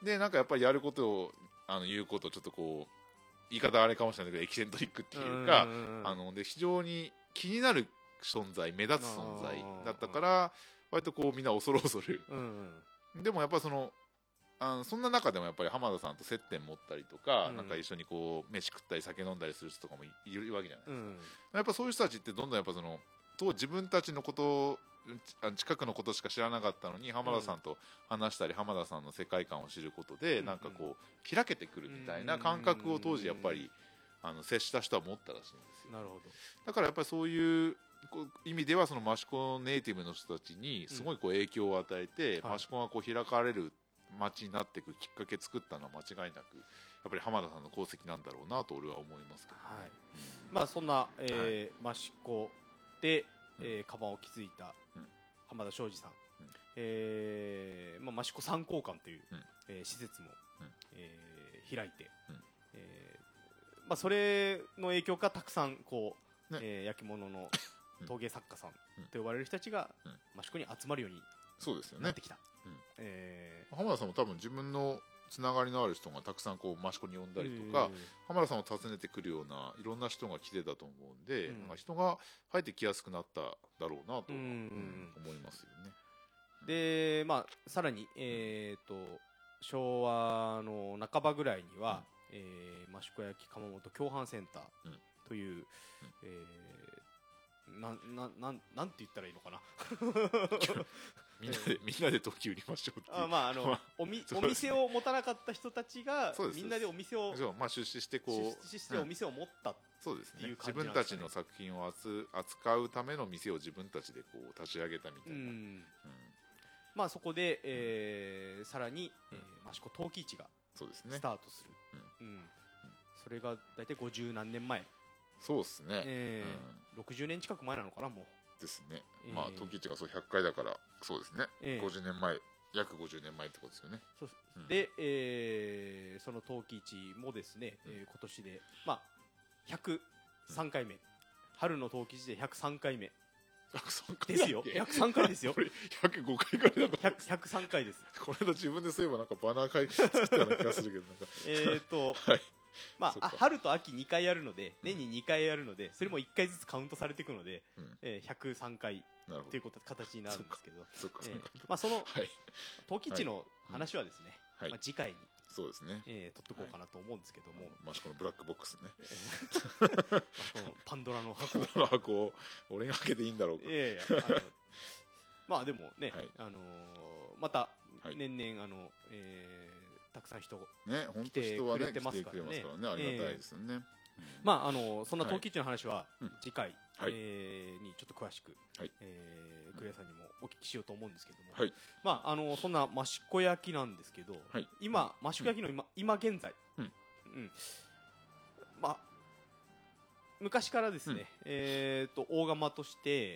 でなんかやっぱりやることをあの言うことをちょっとこう言い方あれかもしれないけどエキセントリックっていうか、あので非常に気になる存在目立つ存在だったから割とこうみんな恐る恐る、でもやっぱりそのあのそんな中でもやっぱり浜田さんと接点持ったりとか、うん、なんか一緒にこう飯食ったり酒飲んだりする人とかも い, いるわけじゃないですか、うん、やっぱそういう人たちってどんどんやっぱそのと自分たちのこと近くのことしか知らなかったのに浜田さんと話したり、うん、浜田さんの世界観を知ることで、うん、なんかこう開けてくるみたいな感覚を当時やっぱりあの接した人は持ったらしいんですよ。 なるほど。 だからやっぱりそういう意味ではその益子ネイティブの人たちにすごいこう影響を与えて、うん、益子がこう開かれる街になっていくきっかけ作ったのは間違いなくやっぱり浜田さんの功績なんだろうなと俺は思いますけど、ねはいうん、まあそんな、えーはい、益子で、えー、カバンを築いた浜田庄司さん、うんえーまあ、益子三交館という、うんえー、施設も、うんえー、開いて、うんえーまあ、それの影響がたくさんこう、ねえー、焼き物の陶芸作家さんと呼ばれる人たちが、うん、益子に集まるようになってきた。うんえー、浜田さんも多分自分のつながりのある人がたくさんこう益子に呼んだりとか、浜田さんを訪ねてくるようないろんな人が来てたと思うんで、うん、まあ人が入ってきやすくなっただろうなと思いますよね。 で、まあ、さらに、えー、と昭和の半ばぐらいには、うんえー、益子焼窯元共販センターという、うんうんえー、ななななんて言ったらいいのかなみんなでみんなで陶器売りましょうっていうあ、まああのお, みお店を持たなかった人たちがみんなでお店をそう、まあ、出資してこう出資してお店を持ったそうですね、自分たちの作品を扱うための店を自分たちでこう立ち上げたみたいな、うんうんまあ、そこで、えー、さらに、うんえー、益子陶器市がそうですねスタートする、うんうん、それが大体ごじゅうなんねんまえ。 そうですね、 えーうん、ろくじゅうねん近く前なのかなもうですね、えー、まあ陶器市がそうひゃっかいだからそうですね、えー、ごじゅうねんまえ約ごじゅうねんまえってことですよね。 そうです、うん、で、えー、その陶器市もですね、うん、えー、今年でまあひゃくさんかいめ、うん、春の陶器市でひゃくさんかいめひゃくさんかいですよ。ひゃくさんかいですよ。 これひゃくごかいぐらいだからひゃくさんかいです。 これの自分でそういえばなんかバナー会作ったような気がするけどなんかえっと、はい、まあ春と秋にかいやるので年ににかいやるのでそれもいっかいずつカウントされていくので、うん、えー、ひゃくさんかいということ形になるんですけど、そ, えー、まあその陶器市の話はですね、はい、まあ、次回にそうですね、 えー、取ってこうかなと思うんですけども、 マシコのブラックボックスね、 えー、パンドラの箱パンドラの箱を俺が開けていいんだろうか。 いやいやあのまあでもね、はい、あのー、また年々あの、えー、たくさん人来てくれてますからね、 ありがたいですよね、えーうん、 まああのー、そんな陶器市の話は次回、はい、えー、にちょっと詳しく、はい、えー、クレアさんにもお聞きしようと思うんですけども、はい、まああのー、そんな益子焼なんですけど、はい、今益子焼の今、うん、今現在、うんうん、まあ昔からですね、うん、えー、と大釜として、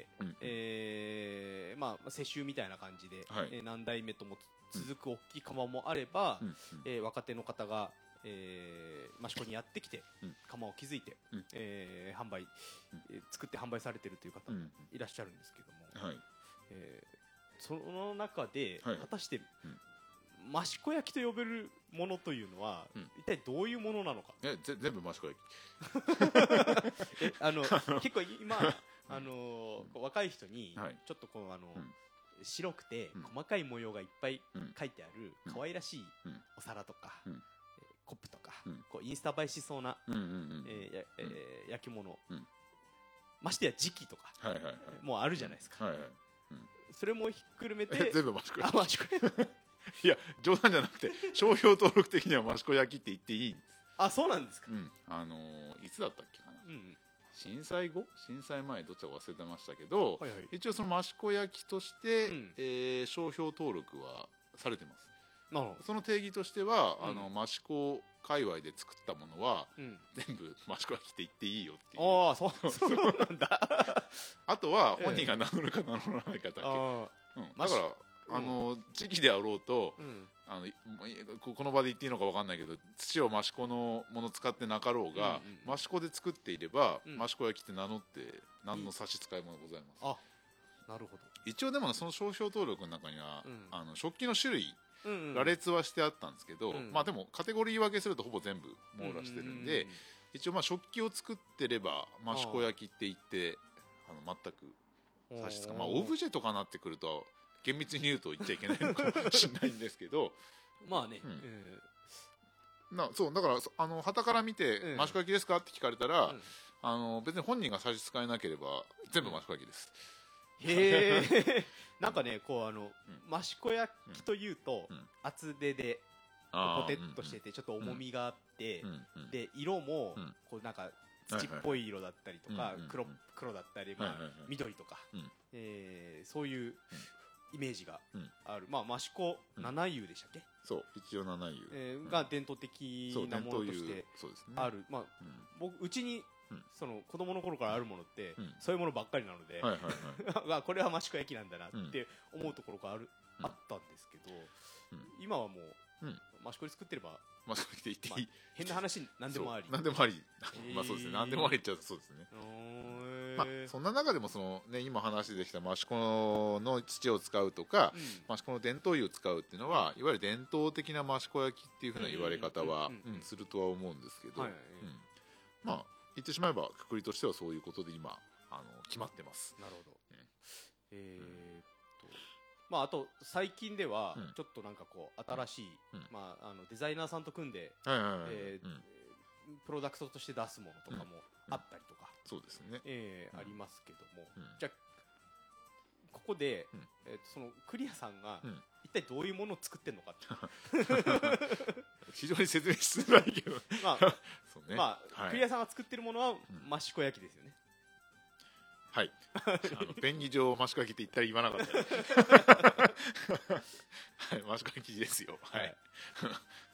うん、えーまあ、世襲みたいな感じで、はい、えー、何代目とも続く大きい釜もあれば、うん、えー、若手の方が、えー、益子にやってきて、うん、釜を築いて、うん、えー、販売、うんえー、作って販売されているという方もいらっしゃるんですけども、はい、えー、その中で、はい、果たして、うん益子焼きと呼べるものというのは、うん、一体どういうものなのか。 えぜ全部益子焼きえあの結構今あのー、若い人にちょっとこうあの、うん、白くて細かい模様がいっぱい書いてある可愛らしいお皿とか、うん、コップとか、うん、こうインスタ映えしそうな焼き物、うん、ましてや時期とか、はいはいはい、もうあるじゃないですか、はいはいうん、それもひっくるめて全部益子焼きいや冗談じゃなくて商標登録的には益子焼きって言っていいんです。 あ、そうなんですか、 うん、あのー、いつだったっけかな、うん、震災後震災前どっちか忘れてましたけど、はいはい、一応その益子焼きとして、うんえー、商標登録はされてます。なるほど。その定義としては、うん、あの益子界隈で作ったものは、うん、全部益子焼きって言っていいよっていう。 ああ、そうそうなんだあとは本人が名乗るか名乗らないかだけ、うん、だからあの時期であろうと、うん、あのこの場で言っていいのか分かんないけど土を益子のもの使ってなかろうが、うんうん、益子で作っていれば、うん、益子焼きって名乗って何の差し支えもございます。 あ、なるほど。 一応でもその商標登録の中には、うん、あの食器の種類、うんうん、羅列はしてあったんですけど、うん、まあでもカテゴリー分けするとほぼ全部網羅してるんで、うんうん、一応まあ食器を作ってれば益子焼きって言ってあの全く差し支え、まあオブジェとかなってくると厳密に言うと言っちゃいけないのかもしれないんですけどまあね、 うんえー、なそうだからあの旗から見て、うん、益子焼きですかって聞かれたら、うん、あの別に本人が差し支えなければ全部益子焼きです、 うん、へえなんかねこうあの、うん、益子焼きというと、うん、厚手でポテッとしててちょっと重みがあって、うんうん、で色も、うん、こうなんか土っぽい色だったりとか、はいはい、黒, 黒だったり、まあはいはいはい、緑とか、うんえー、そういうイメージがある、うん、まあ益子七湯でしたっけ、うん、 そう一応七湯、 えー、が伝統的なものとしてある、まあ、うん、僕うちにその子供の頃からあるものって、うん、そういうものばっかりなので、はいはいはい、これは益子焼きなんだなって思うところがある、うん、あったんですけど、うん、今はもう、うん、益子で作ってれば益子で言っていい、まあ、 変な話何でもあり何でもありまあそうですね何でもありっちゃうとそうですね、まあ、そんな中でもその、ね、今話できた益子の土を使うとか、うん、益子の伝統湯を使うっていうのはいわゆる伝統的な益子焼きっていうふうな言われ方はするとは思うんですけど、はいうん、まあ言ってしまえばくくりとしてはそういうことで今あの決まってます。 なるほど、うん、えー、っとまああと最近ではちょっとなんかこう新しい、うんまあ、あのデザイナーさんと組んでプロダクトとして出すものとかもあったりとか、 そうですね、 えー、ありますけども、うん、じゃあここで、うんえー、とそのクリアさんが一体どういうものを作ってるのかって非常に説明しづらいけどまあ、そうねまあはい、クリアさんが作ってるものは益子焼きですよね、 はい、あの便宜上益子焼きって言ったら言わなかったはい、益子焼きですよ、はい、はい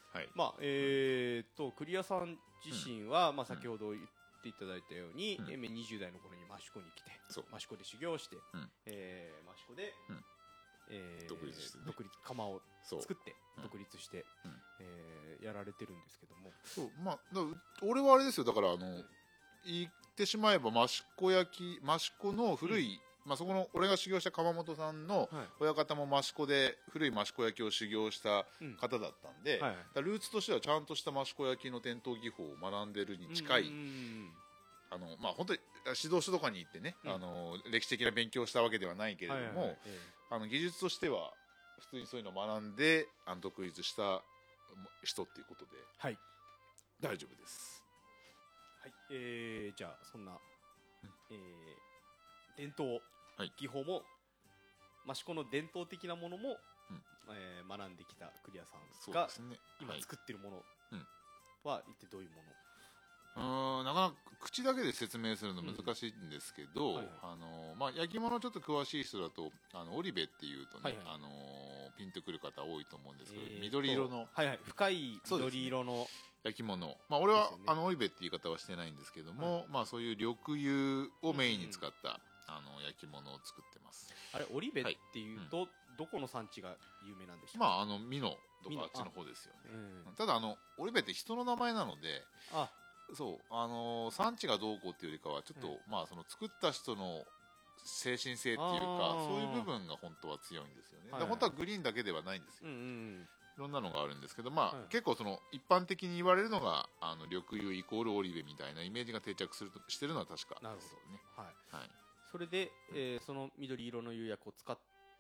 はい、まあえー、と栗屋さん自身は、うん、まあ、先ほど言っていただいたように、うん、にじゅう代の頃に益子に来て益子で修行して、うんえー、益子で、うんえー、独立して、ね、独立窯を作って独立して、うんえー、やられてるんですけどもそう、まあ、俺はあれですよだからあの、うん、言ってしまえば益子焼き益子の古い、うんまあ、そこの俺が修行した窯本さんの親方も益子で古い益子焼きを修行した方だったんで、うんはいはい、ルーツとしてはちゃんとした益子焼きの伝統技法を学んでるに近い、うんうんうん、あのまあ、本当に指導書とかに行ってね、うん、あの歴史的な勉強をしたわけではないけれども、はいはいはいあの技術としては普通にそういうのを学んであの独立した人っていうことで、はい、大丈夫です。 はい、えー、じゃあそんな、うんえー、伝統技法も、はい、益子の伝統的なものも、うんえー、学んできた栗屋さんが、ね、今作ってるものは一体どういうもの、 うんなかなか口だけで説明するの難しいんですけど、うんはいはいあのまあ、焼き物ちょっと詳しい人だとあのオリベっていうとね、はいはいあのピンとくる方多いと思うんですけど、えー、緑色の、 はいはい、深い緑色の、ね、 焼き物、まあ、俺は、ね、あのオリベって言い方はしてないんですけども、はいまあ、そういう緑油をメインに使った、うんうん、あの焼き物を作ってます。 あれオリベっていうと、はいうん、どこの産地が有名なんでしょうか。 まああの美濃とかあっちの方ですよね、うん、ただあのオリベって人の名前なのであそうあのー、産地がどうこうっていうよりかはちょっと、うんまあ、その作った人の精神性っていうかそういう部分が本当は強いんですよね、はいはい、本当はグリーンだけではないんですよ、うんうん、いろんなのがあるんですけど、まあはい、結構その一般的に言われるのがあの緑油イコールオリベみたいなイメージが定着するとしてるのは確かですよね。なるほどね、 はいはい、それで、えー、その緑色の釉薬を使った、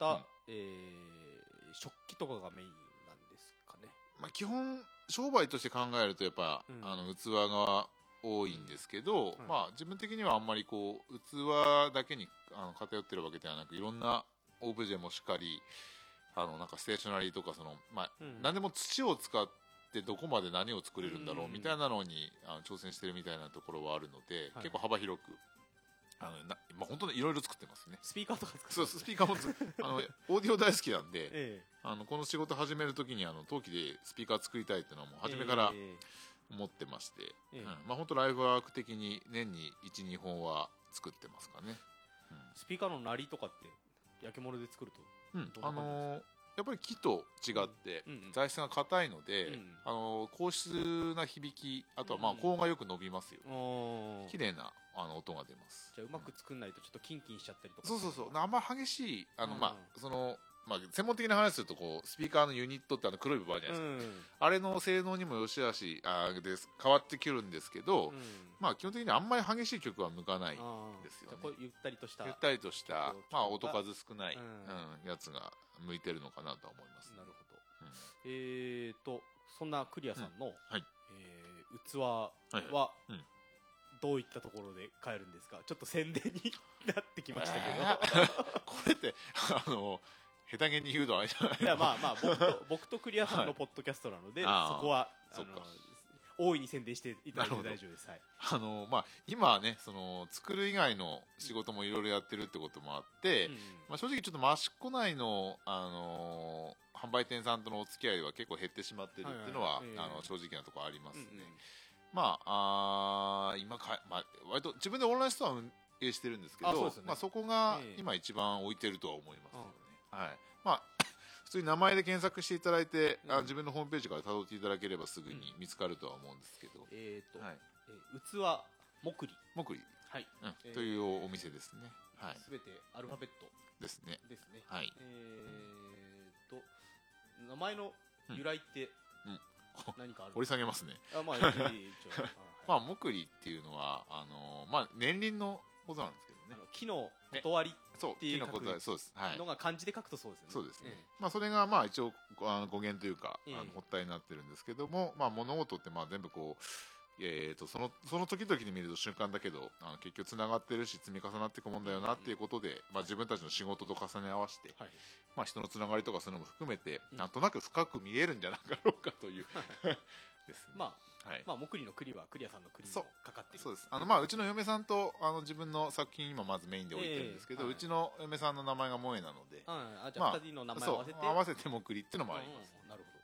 うんえー、食器とかがメインなんですかね。 まあ、基本商売として考えるとやっぱ、うん、あの器が多いんですけど、うんはいまあ、自分的にはあんまりこう器だけにあの偏ってるわけではなくいろんなオブジェもしっかりあのなんかステーショナリーとかその、まあうん、何でも土を使ってどこまで何を作れるんだろうみたいなのにあの挑戦してるみたいなところはあるので、はい、結構幅広くあのな、まあ、本当にいろいろ作ってますね。 スピーカーとか作ってます、 ね、そうスピーカーもあのオーディオ大好きなんで、ええ、あのこの仕事始めるときにあの陶器でスピーカー作りたいっていうのはもう初めから思ってまして、ええうんまあ、本当ライフワーク的に年にいち、にほんは作ってますかね、 うん、スピーカーの鳴りとかって焼き物で作ると、 うんあのー、やっぱり木と違って材質が硬いので、うんうん、あのー、硬質な響きあとはまあ高音がよく伸びますよ、うん、綺麗なあの音が出ます。 じゃあうまく作んないとちょっとキンキンしちゃったりとか、 そうそうそうあんま激しいあの、うん、まあそのまあ、専門的な話するとこうスピーカーのユニットってあの黒い部分あるじゃないですか、うん、あれの性能にもよしあしあです変わってくるんですけど、うんまあ、基本的にあんまり激しい曲は向かないですよね。 ゆったりとしたゆったりとした、まあ、音数少ない、うんうん、やつが向いてるのかなと思います、ね、 なるほど、うん、えーとそんなクリアさんの、うんはいえー、器は、はいはいうんどういったところで買えるんですか。ちょっと宣伝になってきましたけど、 えー、これってあの下手げに言うのはあれじゃないの。 いやまあまあ僕と僕とクリアさんのポッドキャストなので、はい、そこはあの大いに宣伝していただいて大丈夫です。はい、 あのまあ今はねその作る以外の仕事もいろいろやってるってこともあって、うんまあ、正直ちょっと益子内のあのー、販売店さんとのお付き合いは結構減ってしまってるっていうのは、はいはいあの正直なところありますね。うんうんまあ、あ今か、まあ、割と自分でオンラインストア運営してるんですけど そ, ねまあ、そこが今一番置いてるとは思いますよね、えーはいまあ、普通に名前で検索していただいて、うん、あ自分のホームページから辿っていただければすぐに見つかるとは思うんですけど、うんえーとはいえー、器もくりもくり、はいうんえー、というお店ですね。はい、 すべてアルファベットですね。 ですね。はいえー、と名前の由来って、うんうん何かある掘り下げますね。 あまあ、 まあ、もくりっていうのはあのー、まあ年輪のことなんですけどね。 木の断りっていうのが漢字で書くとそうですね。 そうですね。ええ、まあそれがまあ一応あの語源というか、ええ、あの発端になってるんですけども、まあ物事ってまあ全部こう。えー、と そ, のその時々に見ると瞬間だけどあの結局つながってるし積み重なっていくもんだよなっていうことで、まあ、自分たちの仕事と重ね合わせて、はいまあ、人のつながりとかそういうのも含めて、うん、なんとなく深く見えるんじゃなかろうかというですね。 まあはいまあ、もくりの栗はクリアさんの栗もかかってるそうです。あの、まあ、うちの嫁さんとあの自分の作品今まずメインで置いてるんですけど、えーはい、うちの嫁さんの名前が萌えなので、 ああじゃあふたりの名前を合わせて、 まあ、合わせてもくりっていうのもあります、 うん、なるほ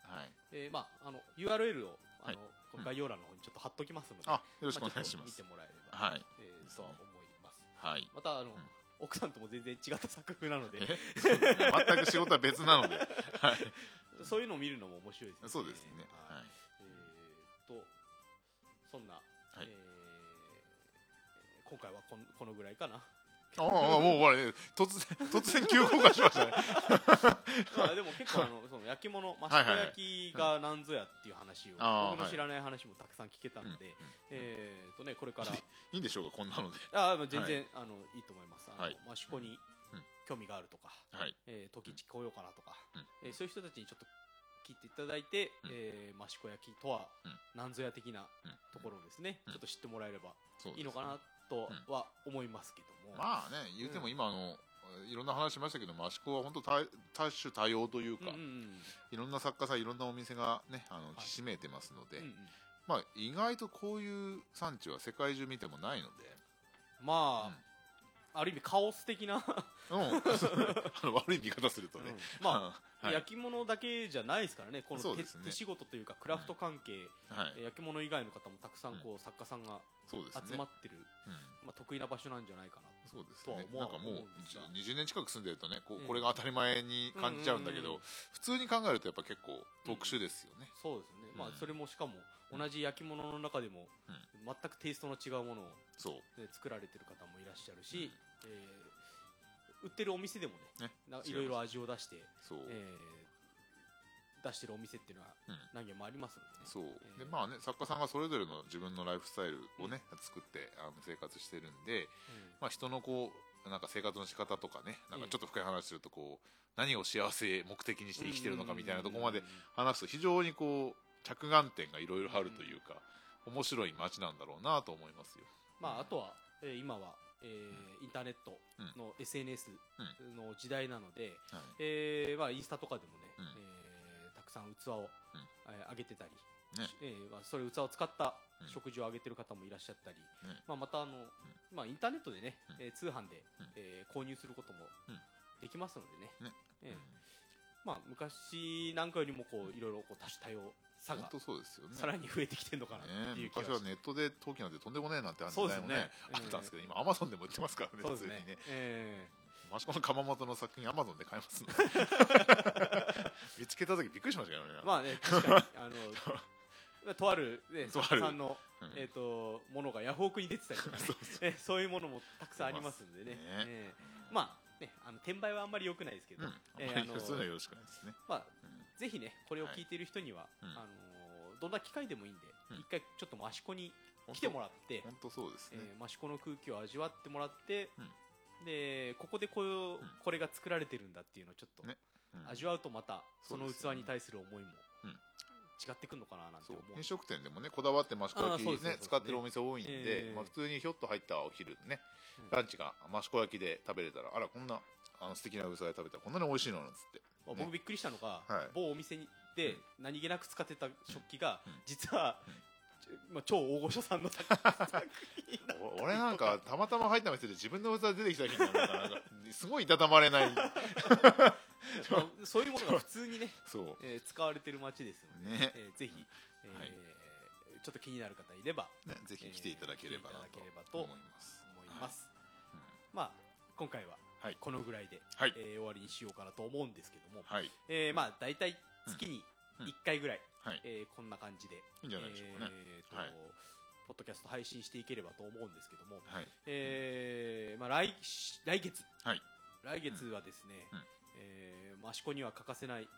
はいえーまあ、あの ユーアールエル をあの、はい、概要欄の方にちょっと貼っときますので、 あよろしくお願いします。 見てもらえれば、 はいえー、とは思います、 はい、 またあの、うん、奥さんとも全然違った作風なのでね、全く仕事は別なので、はい、 そういうのを見るのも面白いですね。 そうですね、はい、 えー、とそんな、はいえー、今回はこ の, このぐらいかな。 ああもうあれ突然突然急降下しましたねまあでも結構あのその焼き物益子焼きが何ぞやっていう話を、はいはい、僕の知らない話もたくさん聞けたので、はいえーとね、これからいいんでしょうかこんなので。 あ全然、はい、あのいいと思います。あの、 はい、 益子に興味があるとか、はいえー、時地来ようかなとか、うんえー、そういう人たちにちょっと聞いていただいて、うんえー、益子焼きとは何ぞや的なところをですね、うん、ちょっと知ってもらえればいいのかなとは思いますけども、 うん、まあね言うても今の、うん、いろんな話しましたけど益子は本当多種多様というか、うんうんうん、いろんな作家さんいろんなお店がねあのひしめいてますので、はいうんうんまあ、意外とこういう産地は世界中見てもないのでまあ、うんある意味カオス的なうん、悪い見方するとね、うん、 まあ、はい、焼き物だけじゃないですからねこの 手, ね手仕事というかクラフト関係、うんはい、焼き物以外の方もたくさんこう、うん、作家さんが集まってる、ねうんまあ、得意な場所なんじゃないかなそうですねなんかもうにじゅうねん近く住んでるとねこ, これが当たり前に感じちゃうんだけど、うん、普通に考えるとやっぱ結構特殊ですよね、 うん、そうですね、まあ、それもしかも同じ焼き物の中でも、うん、全くテイストの違うものを、ね、作られてる方もいらっしゃるし、うんえー、売ってるお店でも ね, ねいろいろ味を出して、えー、出してるお店っていうのは何軒もありますので、ねそうえーでまあね、作家さんがそれぞれの自分のライフスタイルを、ねうん、作ってあの生活してるんで、うんまあ、人のこうなんか生活の仕方とかねなんかちょっと深い話するとこう何を幸せ目的にして生きてるのかみたいなところまで話すと非常にこう着眼点がいろいろあるというか、うん、面白い街なんだろうなと思いますよ。 まあ、あとは、えー、今は、えー、インターネットの エスエヌエス の時代なので、うんはいえーまあ、インスタとかでもね、うんえー、たくさん器を、うんえー、上げてたり、ねえーまあ、それ器を使った食事を上げてる方もいらっしゃったり、うんまあ、またあの、うんまあ、インターネットでね、うんえー、通販で、うんえー、購入することもできますのでね、ねえーうんまあ、昔なんかよりもこういろいろこう多種多様さがそうですよ、ね、 さらに増えてきてるのかなっていう気がして、 ね、昔はネットで陶器なんてとんでもねえなんて時代もね、あったんですけど、今アマゾンでも売ってますからね普通にね、えー、益子の窯元の作品アマゾンで買えますので見つけた時びっくりしましたけどね。 まあね確かにあのとある、ね、作家さんの、うんえー、とものがヤフオクに出てたりとか、ね、そうそうそういうものもたくさんありますんでね、ねえー、まあね、あの転売はあんまり良くないですけど、うんえー、あのそういうのはよろしくないですね。 まあ、うん、ぜひねこれを聞いている人には、はいあのー、どんな機会でもいいんで、うん、一回ちょっと益子に来てもらって本当そうですね、 えー、益子の空気を味わってもらって、うん、でここでこう、うん、これが作られてるんだっていうのをちょっと、ねうん、味わうとまたその器に対する思いも、うん違ってくるのかななんて思う。 飲食店でもねこだわって益子焼きね使ってるお店多いんで、えーまあ、普通にひょっと入ったお昼ね、うん、ランチが益子焼きで食べれたらあらこんなあの素敵な器で食べたらこんなに美味しいのなんつって、ね、 僕びっくりしたのが、はい、某お店で何気なく使ってた食器が、うん、実は、うんまあ、超大御所さんの作品俺なんかたまたま入った店で自分の器で出てきた時になんかなんかすごいいたたまれないそういうものが普通にねえー、使われてる街ですので、ねえー、ぜひ、えーはい、ちょっと気になる方いれば、 ね、ぜひ来ていただければなと思います思います、はいうん、まあ今回はこのぐらいで、 はいえー、終わりにしようかなと思うんですけども、 はいえー、まあ大体月にいっかいぐらい、うんうんえー、こんな感じでいいんじゃないでしょうかね、 えーとはいポッドキャスト配信していければと思うんですけども、はいえーまあ、来, 来月、はい、来月はですね、うんえー、益子には欠かせない、うん、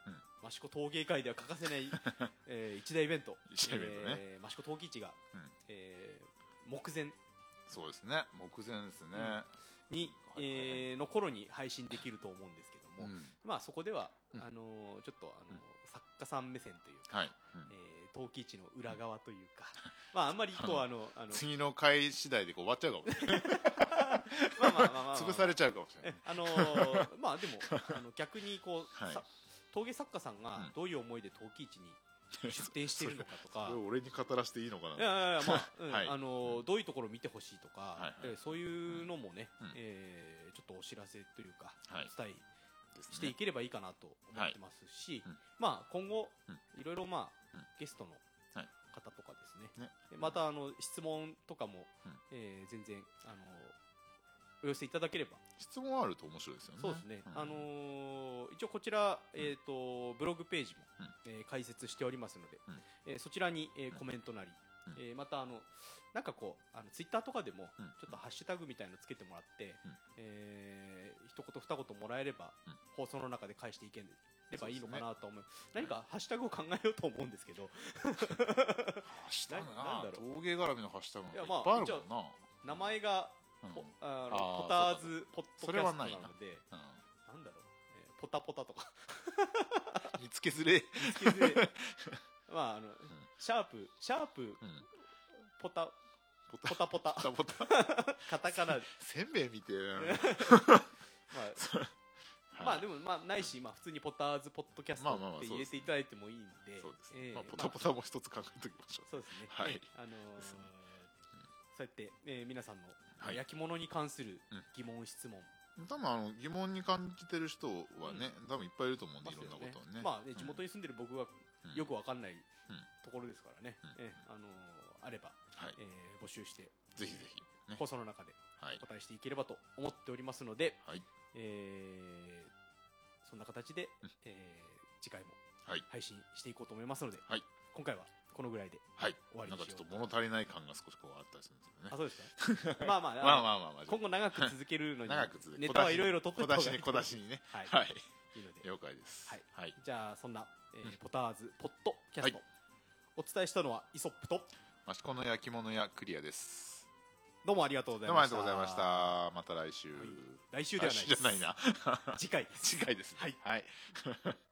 益子陶芸会では欠かせない、えー、一大イベント一大イベントね、えー、益子陶器市が、うんえー、目前そうですね目前ですね、 うん、に、はいえー、の頃に配信できると思うんですけども、うんまあ、そこでは、うん、あのー、ちょっと、あのーうん、作家さん目線というか、はいうんえー、陶器市の裏側というか、まああんまりこうあのあの次の回次第でこう終わっちゃうかもしれないまあまあまあまあ、まあ、潰されちゃうかもしれないあのー、まあでもあの逆にこう、はい、陶芸作家さんがどういう思いで陶器市に出展しているのかとかそれ俺に語らせていいのかな。 いやいやいや、まあうんはい、あのー、どういうところを見てほしいとか、はいはい、そういうのもね、うんえー、ちょっとお知らせというか、はい、伝えしていければいいかなと思ってますし、はいうん、まあ今後いろいろまあ、ゲストの方とかですね、またあの質問とかも、えー、全然あのお寄せいただければ。 質問あると面白いですよね。 そうですね、うん、あのー、一応こちら、えーと、ブログページも、うん、えー、開設しておりますので、うん、えー、そちらに、えー、コメントなり、うん、えー、またあのなんかこうあのツイッターとかでも、うん、ちょっとハッシュタグみたいのつけてもらって、うん、えー、一言二言もらえれば、うん、放送の中で返していければいいのかなと思う。何かハッシュタグを考えようと思うんですけどハッシュタグな、なんだろう、陶芸絡みのハッシュタグがいっぱいあるもんな。 名前がポ、うん、あのポターズポッドキャストなので、うん、なんだろう、えー、ポタポタとか見つけづれ見つけづれまああの、うん、シャープシャープ、うん、ポタポタポタポタカタカナせんべいみてえなまあまあでもまあないし、まあ普通にポターズポッドキャストって入れていただいてもいいんで、 そうですね、まあポタポタも一つ考えておきましょう。 そうですね、 はい、 あのー、そうやって、えー、皆さんの焼き物に関する疑問、質問、 多分あの疑問に感じてる人はね、多分いっぱいいると思うんで、いろんなことをね。 まあね、地元に住んでる僕はよくわかんないところですからね、えあのあれば募集して、 ぜひぜひ放送の中でお答えしていければと思っておりますので、えそんな形で次回も配信していこうと思いますので、今回はこのぐらいで終わりにしよう。 なんかちょっと物足りない感が少しこうあったりするんですよね。 あ、そうですか。まあまあまあまあまあ今後長く続けるのにネタはいろいろとって小出しに小出しにね。はい。いいので了解です。 はい。じゃあそんなポターズポッドキャストお伝えしたのはイソップと益子の焼き物屋クリアです。 どうもありがとうございました。 どうもありがとうございました。また来週。 来週ではないです。 来週じゃないな。 次回。 次回ですね。はい。